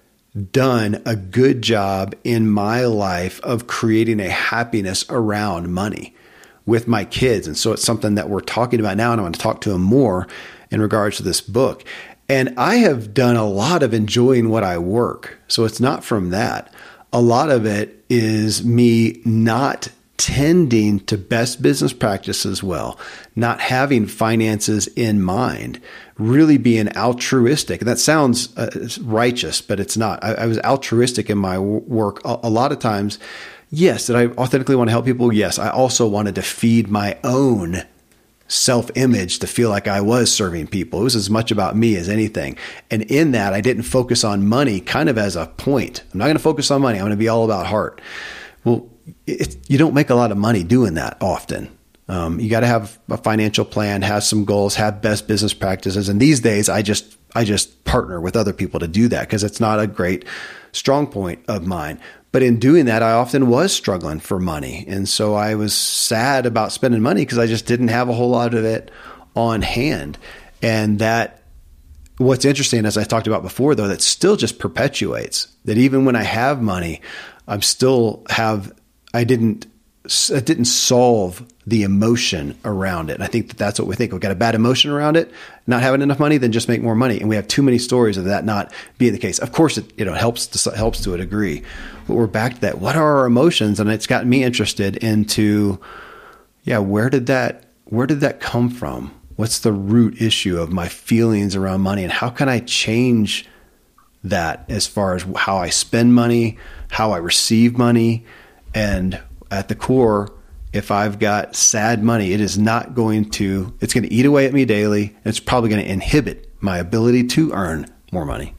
S1: done a good job in my life of creating a happiness around money with my kids. And so it's something that we're talking about now, and I want to talk to them more in regards to this book. And I have done a lot of enjoying what I work. So it's not from that. A lot of it is me not tending to best business practices well, not having finances in mind, really being altruistic. And that sounds uh, righteous, but it's not. I, I was altruistic in my work a, a lot of times. Yes. Did I authentically want to help people? Yes. I also wanted to feed my own self-image to feel like I was serving people. It was as much about me as anything. And in that, I didn't focus on money kind of as a point. I'm not going to focus on money. I'm going to be all about heart. Well, it, you don't make a lot of money doing that often. Um, you got to have a financial plan, have some goals, have best business practices. And these days, I just, I just partner with other people to do that because it's not a great strong point of mine. But in doing that, I often was struggling for money. And so I was sad about spending money because I just didn't have a whole lot of it on hand. And that, what's interesting, as I talked about before, though, that still just perpetuates that even when I have money, I'm still have, I didn't, it didn't solve the emotion around it. And I think that that's what we think. We've got a bad emotion around it, not having enough money, then just make more money. And we have too many stories of that not being the case. Of course, it, you know, helps to, helps to a degree, but we're back to that. What are our emotions? And it's gotten me interested into, yeah, where did that, where did that come from? What's the root issue of my feelings around money, and how can I change that as far as how I spend money, how I receive money? And at the core, if I've got sad money, it is not going to, it's going to eat away at me daily. And it's probably going to inhibit my ability to earn more money.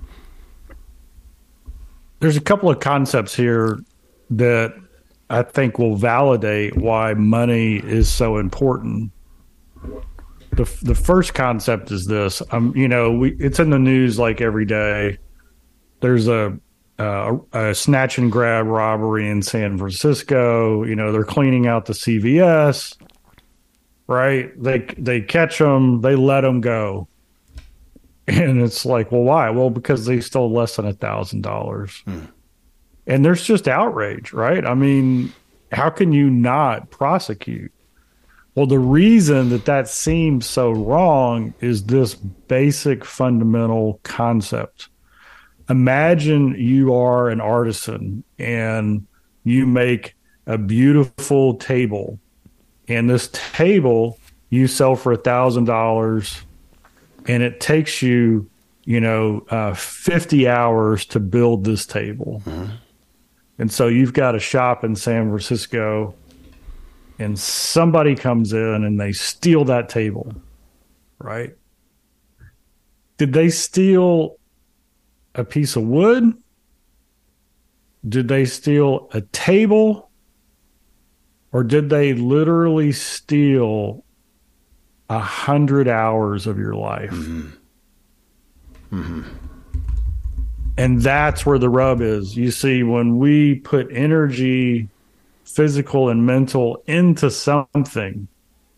S3: There's a couple of concepts here that I think will validate why money is so important. The the first concept is this. Um, you know, we, it's in the news like every day. There's a Uh, a snatch and grab robbery in San Francisco. You know, they're cleaning out the C V S, right? They they catch them, they let them go, and it's like, well, why? Well, because they stole less than a thousand dollars, and there's just outrage, right? I mean, how can you not prosecute? Well, the reason that that seems so wrong is this basic fundamental concept. Imagine you are an artisan and you make a beautiful table, and this table you sell for a thousand dollars, and it takes you, you know, uh, fifty hours to build this table. Mm-hmm. And so you've got a shop in San Francisco, and somebody comes in and they steal that table, right? Did they steal a piece of wood? Did they steal a table? Or did they literally steal a hundred hours of your life? Mm-hmm. Mm-hmm. And that's where the rub is. You see, when we put energy, physical and mental, into something,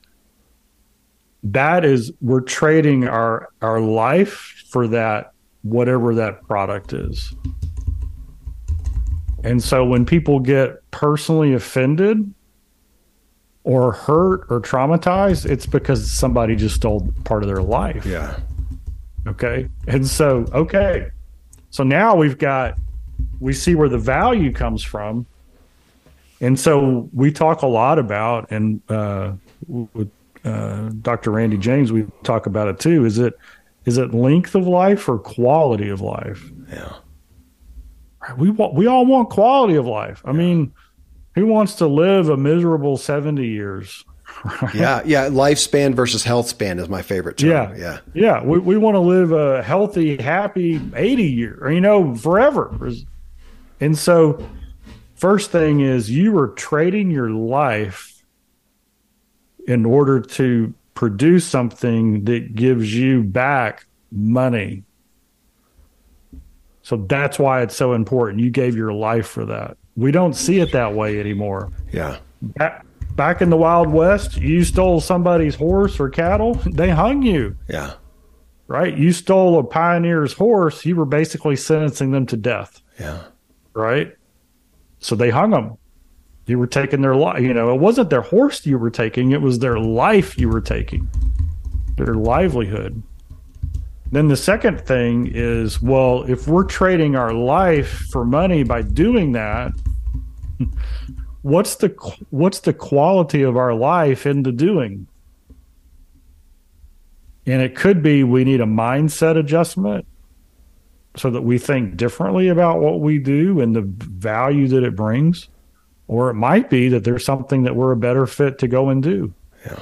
S3: that is, we're trading our, our life for that, whatever that product is. And so when people get personally offended or hurt or traumatized, it's because somebody just stole part of their life.
S1: Yeah.
S3: Okay. And so, okay. So now we've got, we see where the value comes from. And so we talk a lot about, and uh, with uh, Doctor Randy James, we talk about it too. Is it, Is it length of life or quality of life?
S1: Yeah.
S3: We want, we all want quality of life. I yeah. mean, who wants to live a miserable seventy years?
S1: Right? Yeah. Yeah. Lifespan versus health span is my favorite term.
S3: Yeah.
S1: Yeah.
S3: Yeah. We, we want to live a healthy, happy eighty year, or, you know, forever. And so first thing is, you are trading your life in order to produce something that gives you back money. So that's why it's so important. You gave your life for that. We don't see it that way anymore.
S1: Yeah.
S3: Back, back in the Wild West, you stole somebody's horse or cattle, they hung you.
S1: Yeah.
S3: Right? You stole a pioneer's horse, you were basically sentencing them to death.
S1: Yeah.
S3: Right? So they hung them. You were taking their life. You know, it wasn't their horse you were taking. It was their life you were taking, their livelihood. Then the second thing is, well, if we're trading our life for money by doing that, what's the what's the quality of our life in the doing? And it could be we need a mindset adjustment so that we think differently about what we do and the value that it brings. Or it might be that there's something that we're a better fit to go and do.
S1: Yeah.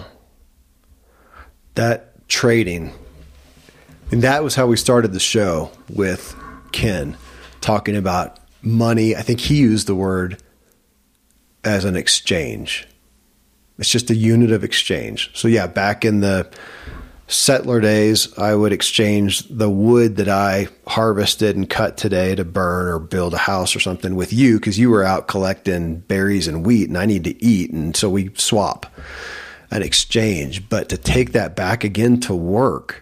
S1: That trading, and that was how we started the show with Ken, talking about money. I think he used the word as an exchange. It's just a unit of exchange. So yeah, back in the settler days, I would exchange the wood that I harvested and cut today to burn or build a house or something with you, because you were out collecting berries and wheat and I need to eat. And so we swap an exchange. But to take that back again to work,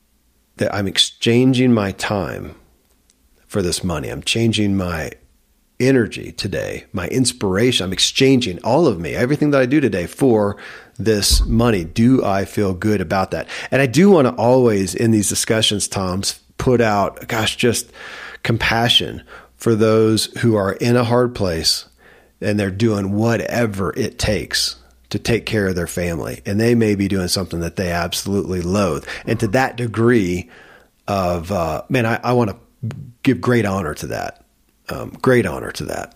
S1: that I'm exchanging my time for this money. I'm changing my energy today, my inspiration, I'm exchanging all of me, everything that I do today for this money. Do I feel good about that? And I do want to always, in these discussions, Tom's, put out, gosh, just compassion for those who are in a hard place and they're doing whatever it takes to take care of their family. And they may be doing something that they absolutely loathe. And to that degree of, uh, man, I, I want to give great honor to that. Um, great honor to that.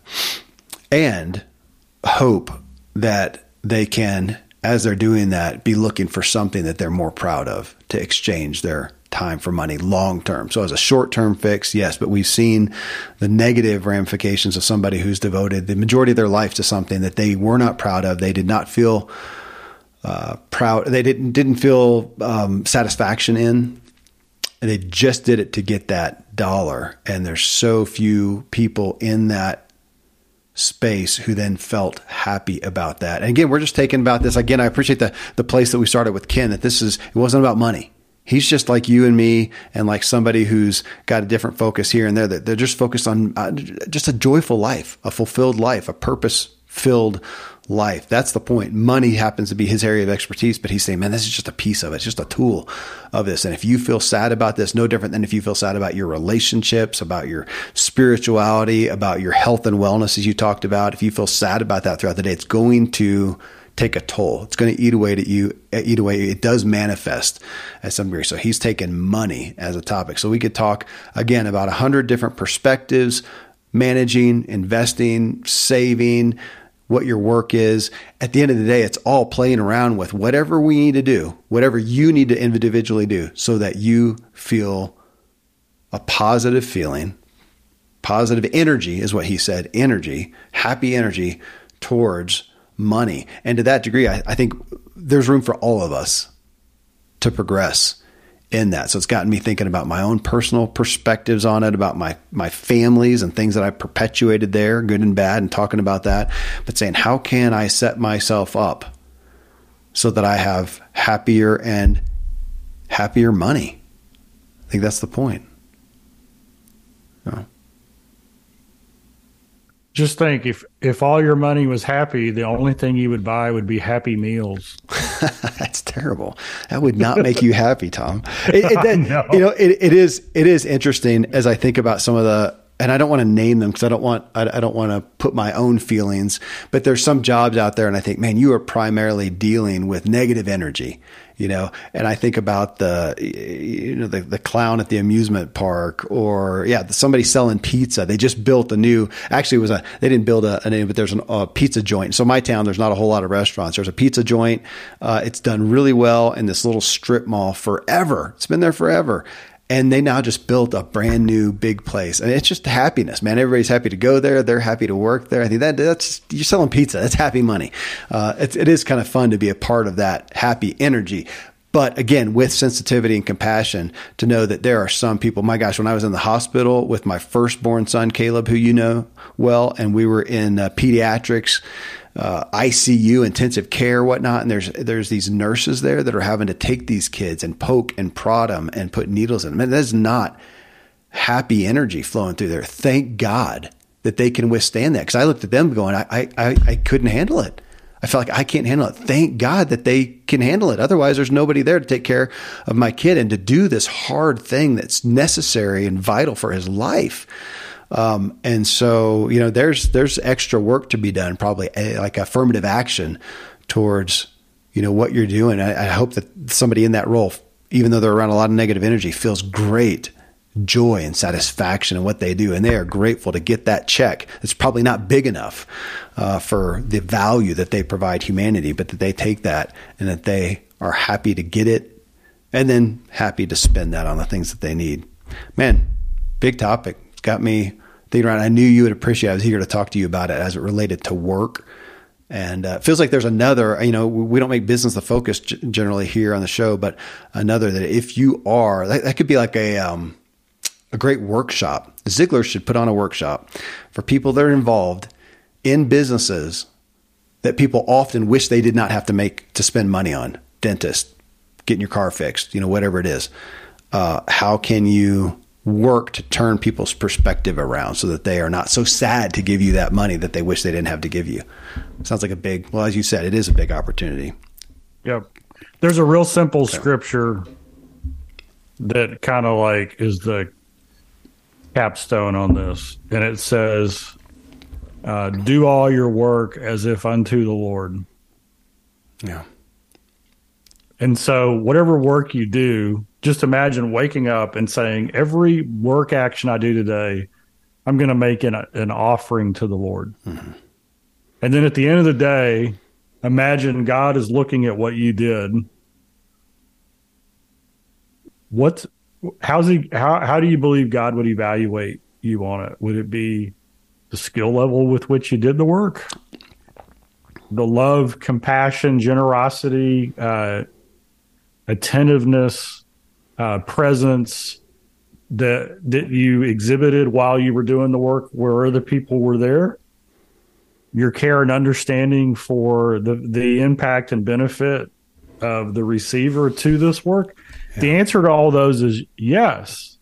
S1: And hope that they can, as they're doing that, be looking for something that they're more proud of to exchange their time for money long term. So as a short term fix, yes, but we've seen the negative ramifications of somebody who's devoted the majority of their life to something that they were not proud of. They did not feel uh, proud. They didn't didn't feel um, satisfaction in. And they just did it to get that dollar. And there's so few people in that space who then felt happy about that. And again, we're just taking about this. Again, I appreciate the the place that we started with Ken, that this is, it wasn't about money. He's just like you and me, and like somebody who's got a different focus here and there, that they're just focused on uh, just a joyful life, a fulfilled life, a purpose-filled life. That's the point. Money happens to be his area of expertise, but he's saying, man, this is just a piece of it. It's just a tool of this. And if you feel sad about this, no different than if you feel sad about your relationships, about your spirituality, about your health and wellness, as you talked about, if you feel sad about that throughout the day, it's going to take a toll. It's going to eat away at you, eat away. It does manifest at some degree. So he's taken money as a topic. So we could talk again about a hundred different perspectives, managing, investing, saving, what your work is. At the end of the day, it's all playing around with whatever we need to do, whatever you need to individually do so that you feel a positive feeling, positive energy is what he said, energy, happy energy towards money. And to that degree, I, I think there's room for all of us to progress in that. So it's gotten me thinking about my own personal perspectives on it, about my, my families and things that I perpetuated there, good and bad, and talking about that, but saying, how can I set myself up so that I have happier and happier money? I think that's the point. Yeah.
S3: Just think, if, if all your money was happy, the only thing you would buy would be Happy Meals.
S1: That's terrible. That would not make you happy, Tom. It, it, that, no. You know, it, it is it is interesting as I think about some of the, and I don't want to name them because I don't want I, I don't want to put my own feelings. But there's some jobs out there, and I think, man, you are primarily dealing with negative energy. You know, and I think about the, you know, the, the clown at the amusement park, or yeah, somebody selling pizza. They just built a new, actually it was a, they didn't build a, a name, but there's an, a pizza joint. So my town, there's not a whole lot of restaurants. There's a pizza joint. Uh, it's done really well in this little strip mall forever. It's been there forever. And they now just built a brand new big place. And it's just happiness, man. Everybody's happy to go there. They're happy to work there. I think that that's, you're selling pizza. That's happy money. Uh, it's, it is kind of fun to be a part of that happy energy. But again, with sensitivity and compassion, to know that there are some people, my gosh, when I was in the hospital with my firstborn son, Caleb, who you know well, and we were in uh, pediatrics, Uh, I C U, intensive care, whatnot. And there's, there's these nurses there that are having to take these kids and poke and prod them and put needles in them. And that's not happy energy flowing through there. Thank God that they can withstand that. Cause I looked at them going, I, I, I couldn't handle it. I felt like I can't handle it. Thank God that they can handle it. Otherwise there's nobody there to take care of my kid and to do this hard thing that's necessary and vital for his life. Um, and so, you know, there's, there's extra work to be done, probably a, like affirmative action towards, you know, what you're doing. I, I hope that somebody in that role, even though they're around a lot of negative energy, feels great joy and satisfaction in what they do. And they are grateful to get that check. It's probably not big enough, uh, for the value that they provide humanity, but that they take that and that they are happy to get it and then happy to spend that on the things that they need. Man, big topic. Got me thinking around. I knew you would appreciate it. I was eager to talk to you about it as it related to work. And uh, it feels like there's another, you know, we don't make business the focus g- generally here on the show, but another that if you are, that, that could be like a, um, a great workshop. Ziglar should put on a workshop for people that are involved in businesses that people often wish they did not have to make to spend money on. Dentist, getting your car fixed, you know, whatever it is. Uh, how can you work to turn people's perspective around so that they are not so sad to give you that money that they wish they didn't have to give you. Sounds like a big, well, as you said, it is a big opportunity.
S3: Yep. There's a real simple okay. scripture that kind of like is the capstone on this. And it says, uh, do all your work as if unto the Lord.
S1: Yeah.
S3: And so whatever work you do, just imagine waking up and saying, every work action I do today, I'm going to make an, an offering to the Lord. Mm-hmm. And then at the end of the day, imagine God is looking at what you did. What, how's he, how, how do you believe God would evaluate you on it? Would it be the skill level with which you did the work? The love, compassion, generosity, uh, attentiveness, uh, presence that that you exhibited while you were doing the work where other people were there? Your care and understanding for the, the impact and benefit of the receiver to this work? Yeah. The answer to all those is yes.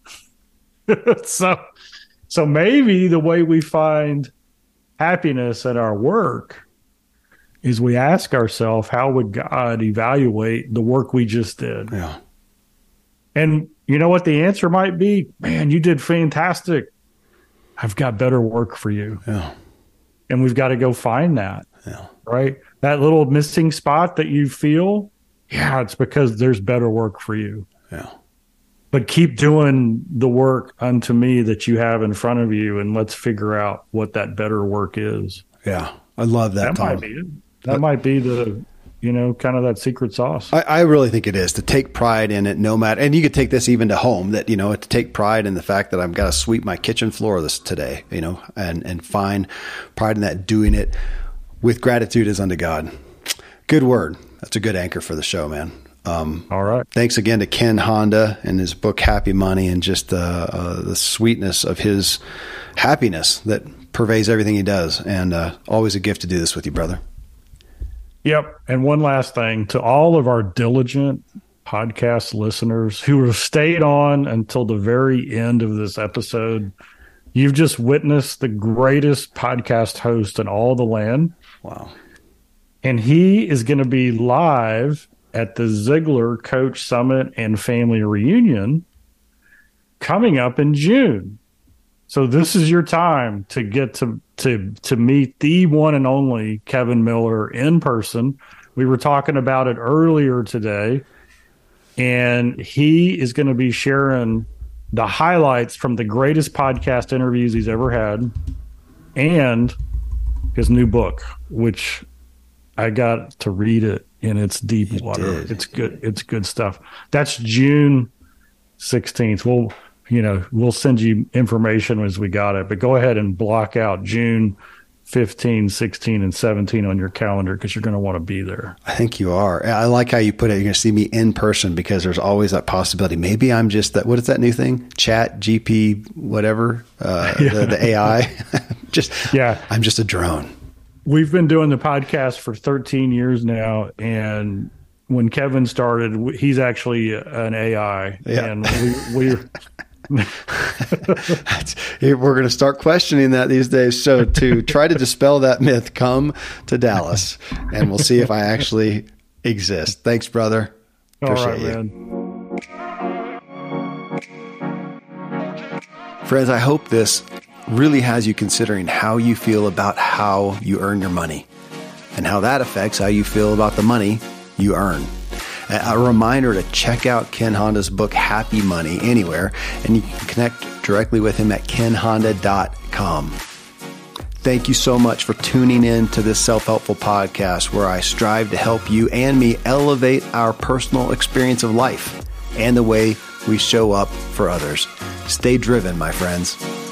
S3: so, so maybe the way we find happiness at our work is we ask ourselves, how would God evaluate the work we just did?
S1: Yeah.
S3: And you know what the answer might be? Man, you did fantastic. I've got better work for you.
S1: Yeah.
S3: And we've got to go find that.
S1: Yeah.
S3: Right? That little missing spot that you feel, yeah, it's because there's better work for you.
S1: Yeah.
S3: But keep doing the work unto me that you have in front of you, and let's figure out what that better work is.
S1: Yeah. I love that,
S3: That
S1: Tom.
S3: might be it. That might be the, you know, kind of that secret sauce.
S1: I, I really think it is, to take pride in it no matter, and you could take this even to home, that, you know, to take pride in the fact that I've got to sweep my kitchen floor this today, you know, and, and find pride in that, doing it with gratitude as unto God. Good word. That's a good anchor for the show, man. Um,
S3: All right.
S1: Thanks again to Ken Honda and his book, Happy Money, and just uh, uh, the sweetness of his happiness that pervades everything he does. And uh, always a gift to do this with you, brother.
S3: Yep. And one last thing, to all of our diligent podcast listeners who have stayed on until the very end of this episode, you've just witnessed the greatest podcast host in all the land.
S1: Wow.
S3: And he is going to be live at the Ziglar Coach Summit and Family Reunion coming up in June. So this is your time to get to to to meet the one and only Kevin Miller in person. We were talking about it earlier today, and he is going to be sharing the highlights from the greatest podcast interviews he's ever had and his new book, which I got to read it in its deep you water. Did. It's good. It's good stuff. That's June sixteenth. We'll You know, we'll send you information as we got it, but go ahead and block out June fifteen, sixteen, and seventeen on your calendar because you're going to want to be there.
S1: I think you are. I like how you put it. You're going to see me in person because there's always that possibility. Maybe I'm just that, what is that new thing? Chat, G P, whatever, uh, yeah. the, the A I. just, yeah. I'm just a drone.
S3: We've been doing the podcast for thirteen years now, and when Kevin started, he's actually an A I.
S1: Yeah.
S3: And we, we
S1: we're going to start questioning that these days. So to try to dispel that myth, come to Dallas and we'll see if I actually exist. Thanks, brother. Appreciate
S3: All right,
S1: you.
S3: Man.
S1: Friends, I hope this really has you considering how you feel about how you earn your money and how that affects how you feel about the money you earn. A reminder to check out Ken Honda's book, Happy Money, anywhere, and you can connect directly with him at ken honda dot com. Thank you so much for tuning in to this self-helpful podcast where I strive to help you and me elevate our personal experience of life and the way we show up for others. Stay driven, my friends.